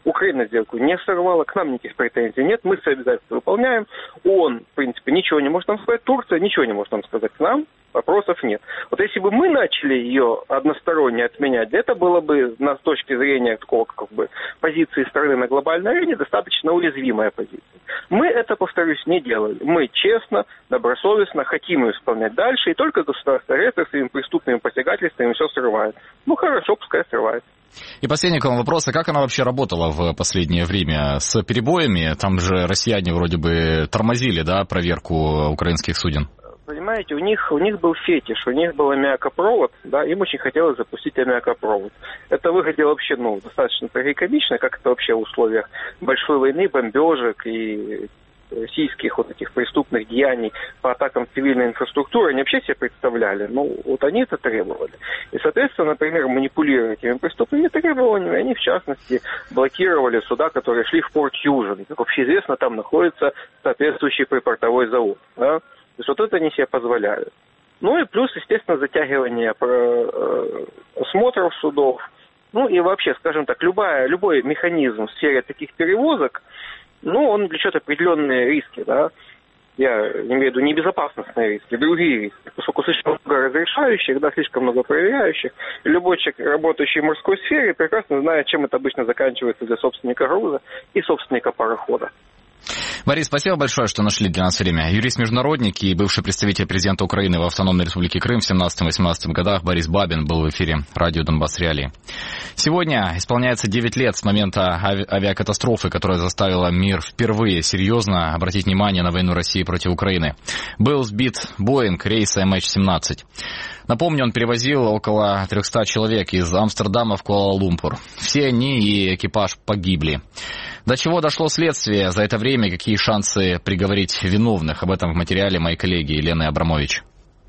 Украина сделку не сорвала, к нам никаких претензий нет, мы свои обязательства выполняем. ООН, в принципе, ничего не может нам сказать, Турция ничего не может нам сказать к нам. Вопросов нет. Вот если бы мы начали ее односторонне отменять, это было бы, на, с точки зрения такого, как бы, позиции страны на глобальной арене, достаточно уязвимая позиция. Мы это, повторюсь, не делали. Мы честно, добросовестно хотим ее исполнять дальше, и только государство-агрессор своими преступными посягательствами все срывает. Ну хорошо, пускай срывает. И последний к вам вопрос, а как она вообще работала в последнее время? С перебоями? Там же россияне вроде бы тормозили, да, проверку украинских суден? Понимаете, у них, у них был фетиш, у них был аммиакопровод, да, им очень хотелось запустить аммиакопровод. Это выглядело вообще, ну, достаточно трагикомично, как это вообще в условиях большой войны, бомбежек и российских вот этих преступных деяний по атакам цивильной инфраструктуры, они вообще себе представляли. Ну, вот они это требовали. И, соответственно, например, манипулируя этими преступными требованиями, они, в частности, блокировали суда, которые шли в порт Южин. Как общеизвестно, там находится соответствующий припортовой завод, да. То есть вот это они себе позволяют. Ну и плюс, естественно, затягивание осмотров судов. Ну и вообще, скажем так, любая, любой механизм в сфере таких перевозок, ну, он влечет определенные риски, да. Я имею в виду небезопасностные риски, другие риски. Поскольку слишком много разрешающих, да, слишком много проверяющих. И любой человек, работающий в морской сфере, прекрасно знает, чем это обычно заканчивается для собственника груза и собственника парохода. Борис, спасибо большое, что нашли для нас время. Юрист-международник и бывший представитель президента Украины в Автономной Республике Крым в семнадцатом-восемнадцатом годах Борис Бабин был в эфире радио «Донбасс Реалии». Сегодня исполняется девять лет с момента ави- авиакатастрофы, которая заставила мир впервые серьезно обратить внимание на войну России против Украины. Был сбит Боинг рейса эм эйч семнадцать. Напомню, он перевозил около триста человек из Амстердама в Куала-Лумпур. Все они и экипаж погибли. До чего дошло следствие за это время, какие шансы приговорить виновных? Об этом в материале моей коллеги Елены Абрамович.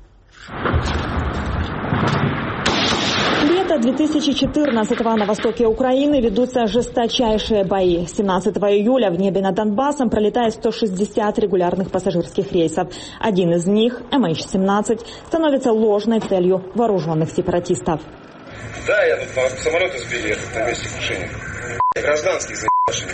Лето две тысячи четырнадцатого на востоке Украины ведутся жесточайшие бои. семнадцатого июля в небе над Донбассом пролетает сто шестьдесят регулярных пассажирских рейсов. Один из них, эм эйч семнадцать, становится ложной целью вооруженных сепаратистов. Да, я тут по самолету сбили на месте крушения. Гражданских заебашили.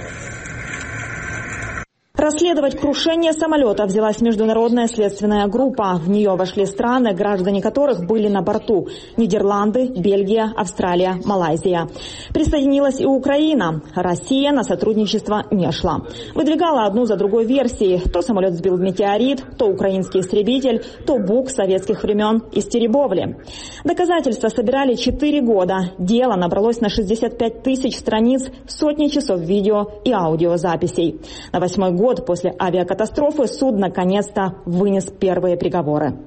Расследовать крушение самолета взялась международная следственная группа. В нее вошли страны, граждане которых были на борту. Нидерланды, Бельгия, Австралия, Малайзия. Присоединилась и Украина. Россия на сотрудничество не шла. Выдвигала одну за другой версии. То самолет сбил метеорит, то украинский истребитель, то бук советских времен из Теребовли. Доказательства собирали четыре года. Дело набралось на шестьдесят пять тысяч страниц, сотни часов видео и аудиозаписей. На восьмой год Год после авиакатастрофы суд наконец-то вынес первые приговоры.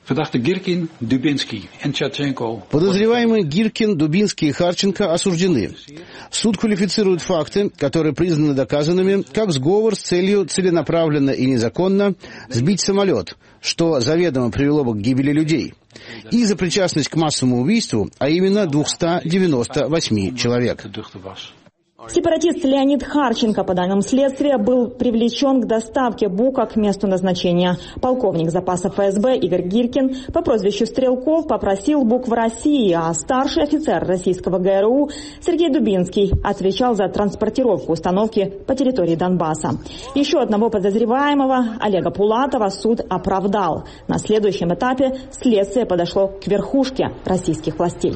Подозреваемые Гиркин, Дубинский и Харченко осуждены. Суд квалифицирует факты, которые признаны доказанными, как сговор с целью целенаправленно и незаконно сбить самолет, что заведомо привело бы к гибели людей, и за причастность к массовому убийству, а именно двухстам девяноста восьми человек. Сепаратист Леонид Харченко, по данным следствия, был привлечен к доставке бука к месту назначения. Полковник запасов эф эс бэ Игорь Гиркин по прозвищу Стрелков попросил бук в России, а старший офицер российского гэ эр у Сергей Дубинский отвечал за транспортировку установки по территории Донбасса. Еще одного подозреваемого, Олега Пулатова, суд оправдал. На следующем этапе следствие подошло к верхушке российских властей.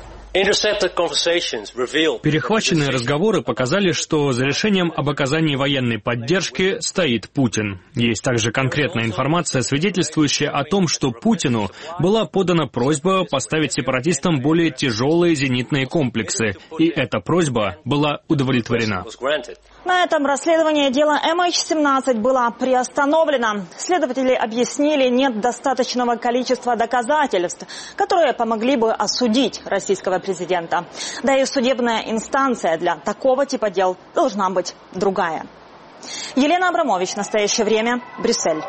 Перехваченные разговоры показали, что за решением об оказании военной поддержки стоит Путин. Есть также конкретная информация, свидетельствующая о том, что Путину была подана просьба поставить сепаратистам более тяжелые зенитные комплексы, и эта просьба была удовлетворена. На этом расследование дела эм эйч семнадцать было приостановлено. Следователи объяснили, нет достаточного количества доказательств, которые помогли бы осудить российского президента. Да и судебная инстанция для такого типа дел должна быть другая. Елена Абрамович, «Настоящее время», Брюссель.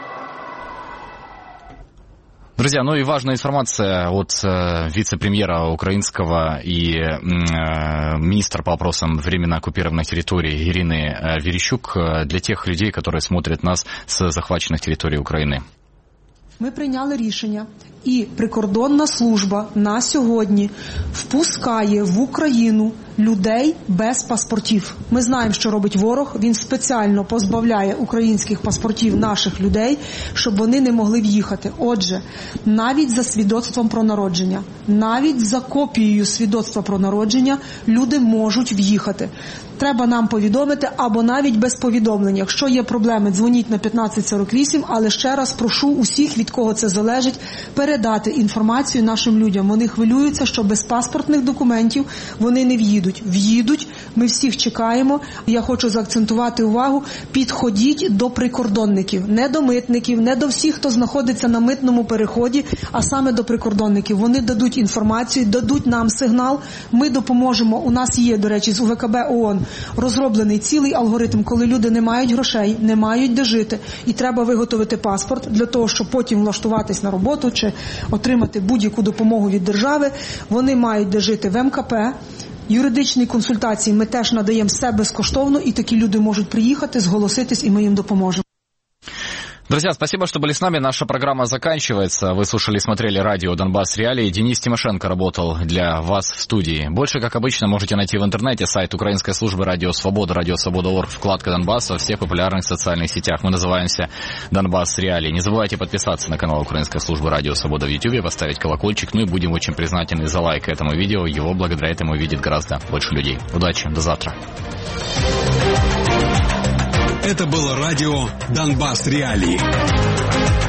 Друзья, ну и важная информация от э, вице-премьера украинского и э, министра по вопросам временно оккупированной территории Ирины э, Верещук э, для тех людей, которые смотрят нас с захваченных территорий України. Ми прийняли рішення І прикордонна служба на сьогодні впускає в Україну людей без паспортів. Ми знаємо, що робить ворог. Він спеціально позбавляє українських паспортів наших людей, щоб вони не могли в'їхати. Отже, навіть за свідоцтвом про народження, навіть за копією свідоцтва про народження люди можуть в'їхати. Треба нам повідомити або навіть без повідомлення. Якщо є проблеми, дзвоніть на п'ятнадцять сорок вісім, але ще раз прошу усіх, від кого це залежить, передати інформацію нашим людям. Вони хвилюються, що без паспортних документів вони не в'їдуть. В'їдуть, ми всіх чекаємо. Я хочу заакцентувати увагу, підходіть до прикордонників, не до митників, не до всіх, хто знаходиться на митному переході, а саме до прикордонників. Вони дадуть інформацію, дадуть нам сигнал, ми допоможемо. У нас є, до речі, з У В К Б ООН розроблений цілий алгоритм, коли люди не мають грошей, не мають де жити, і треба виготовити паспорт для того, щоб потім влаштуватись на роботу чи отримати будь-яку допомогу від держави. Вони мають де жити в М К П. Юридичні консультації ми теж надаємо все безкоштовно, і такі люди можуть приїхати, зголоситись, і ми їм допоможемо. Друзья, спасибо, что были с нами. Наша программа заканчивается. Вы слушали и смотрели радио «Донбасс Реалии». Денис Тимошенко работал для вас в студии. Больше, как обычно, можете найти в интернете сайт Украинской службы «Радио Свобода», радио свобода точка орг, вкладка «Донбасс» во всех популярных социальных сетях. Мы называемся «Донбасс Реалии». Не забывайте подписаться на канал Украинской службы «Радио Свобода» в YouTube, поставить колокольчик. Ну и будем очень признательны за лайк этому видео. Его благодаря этому увидит гораздо больше людей. Удачи, до завтра. Это было радио «Донбасс Реалии».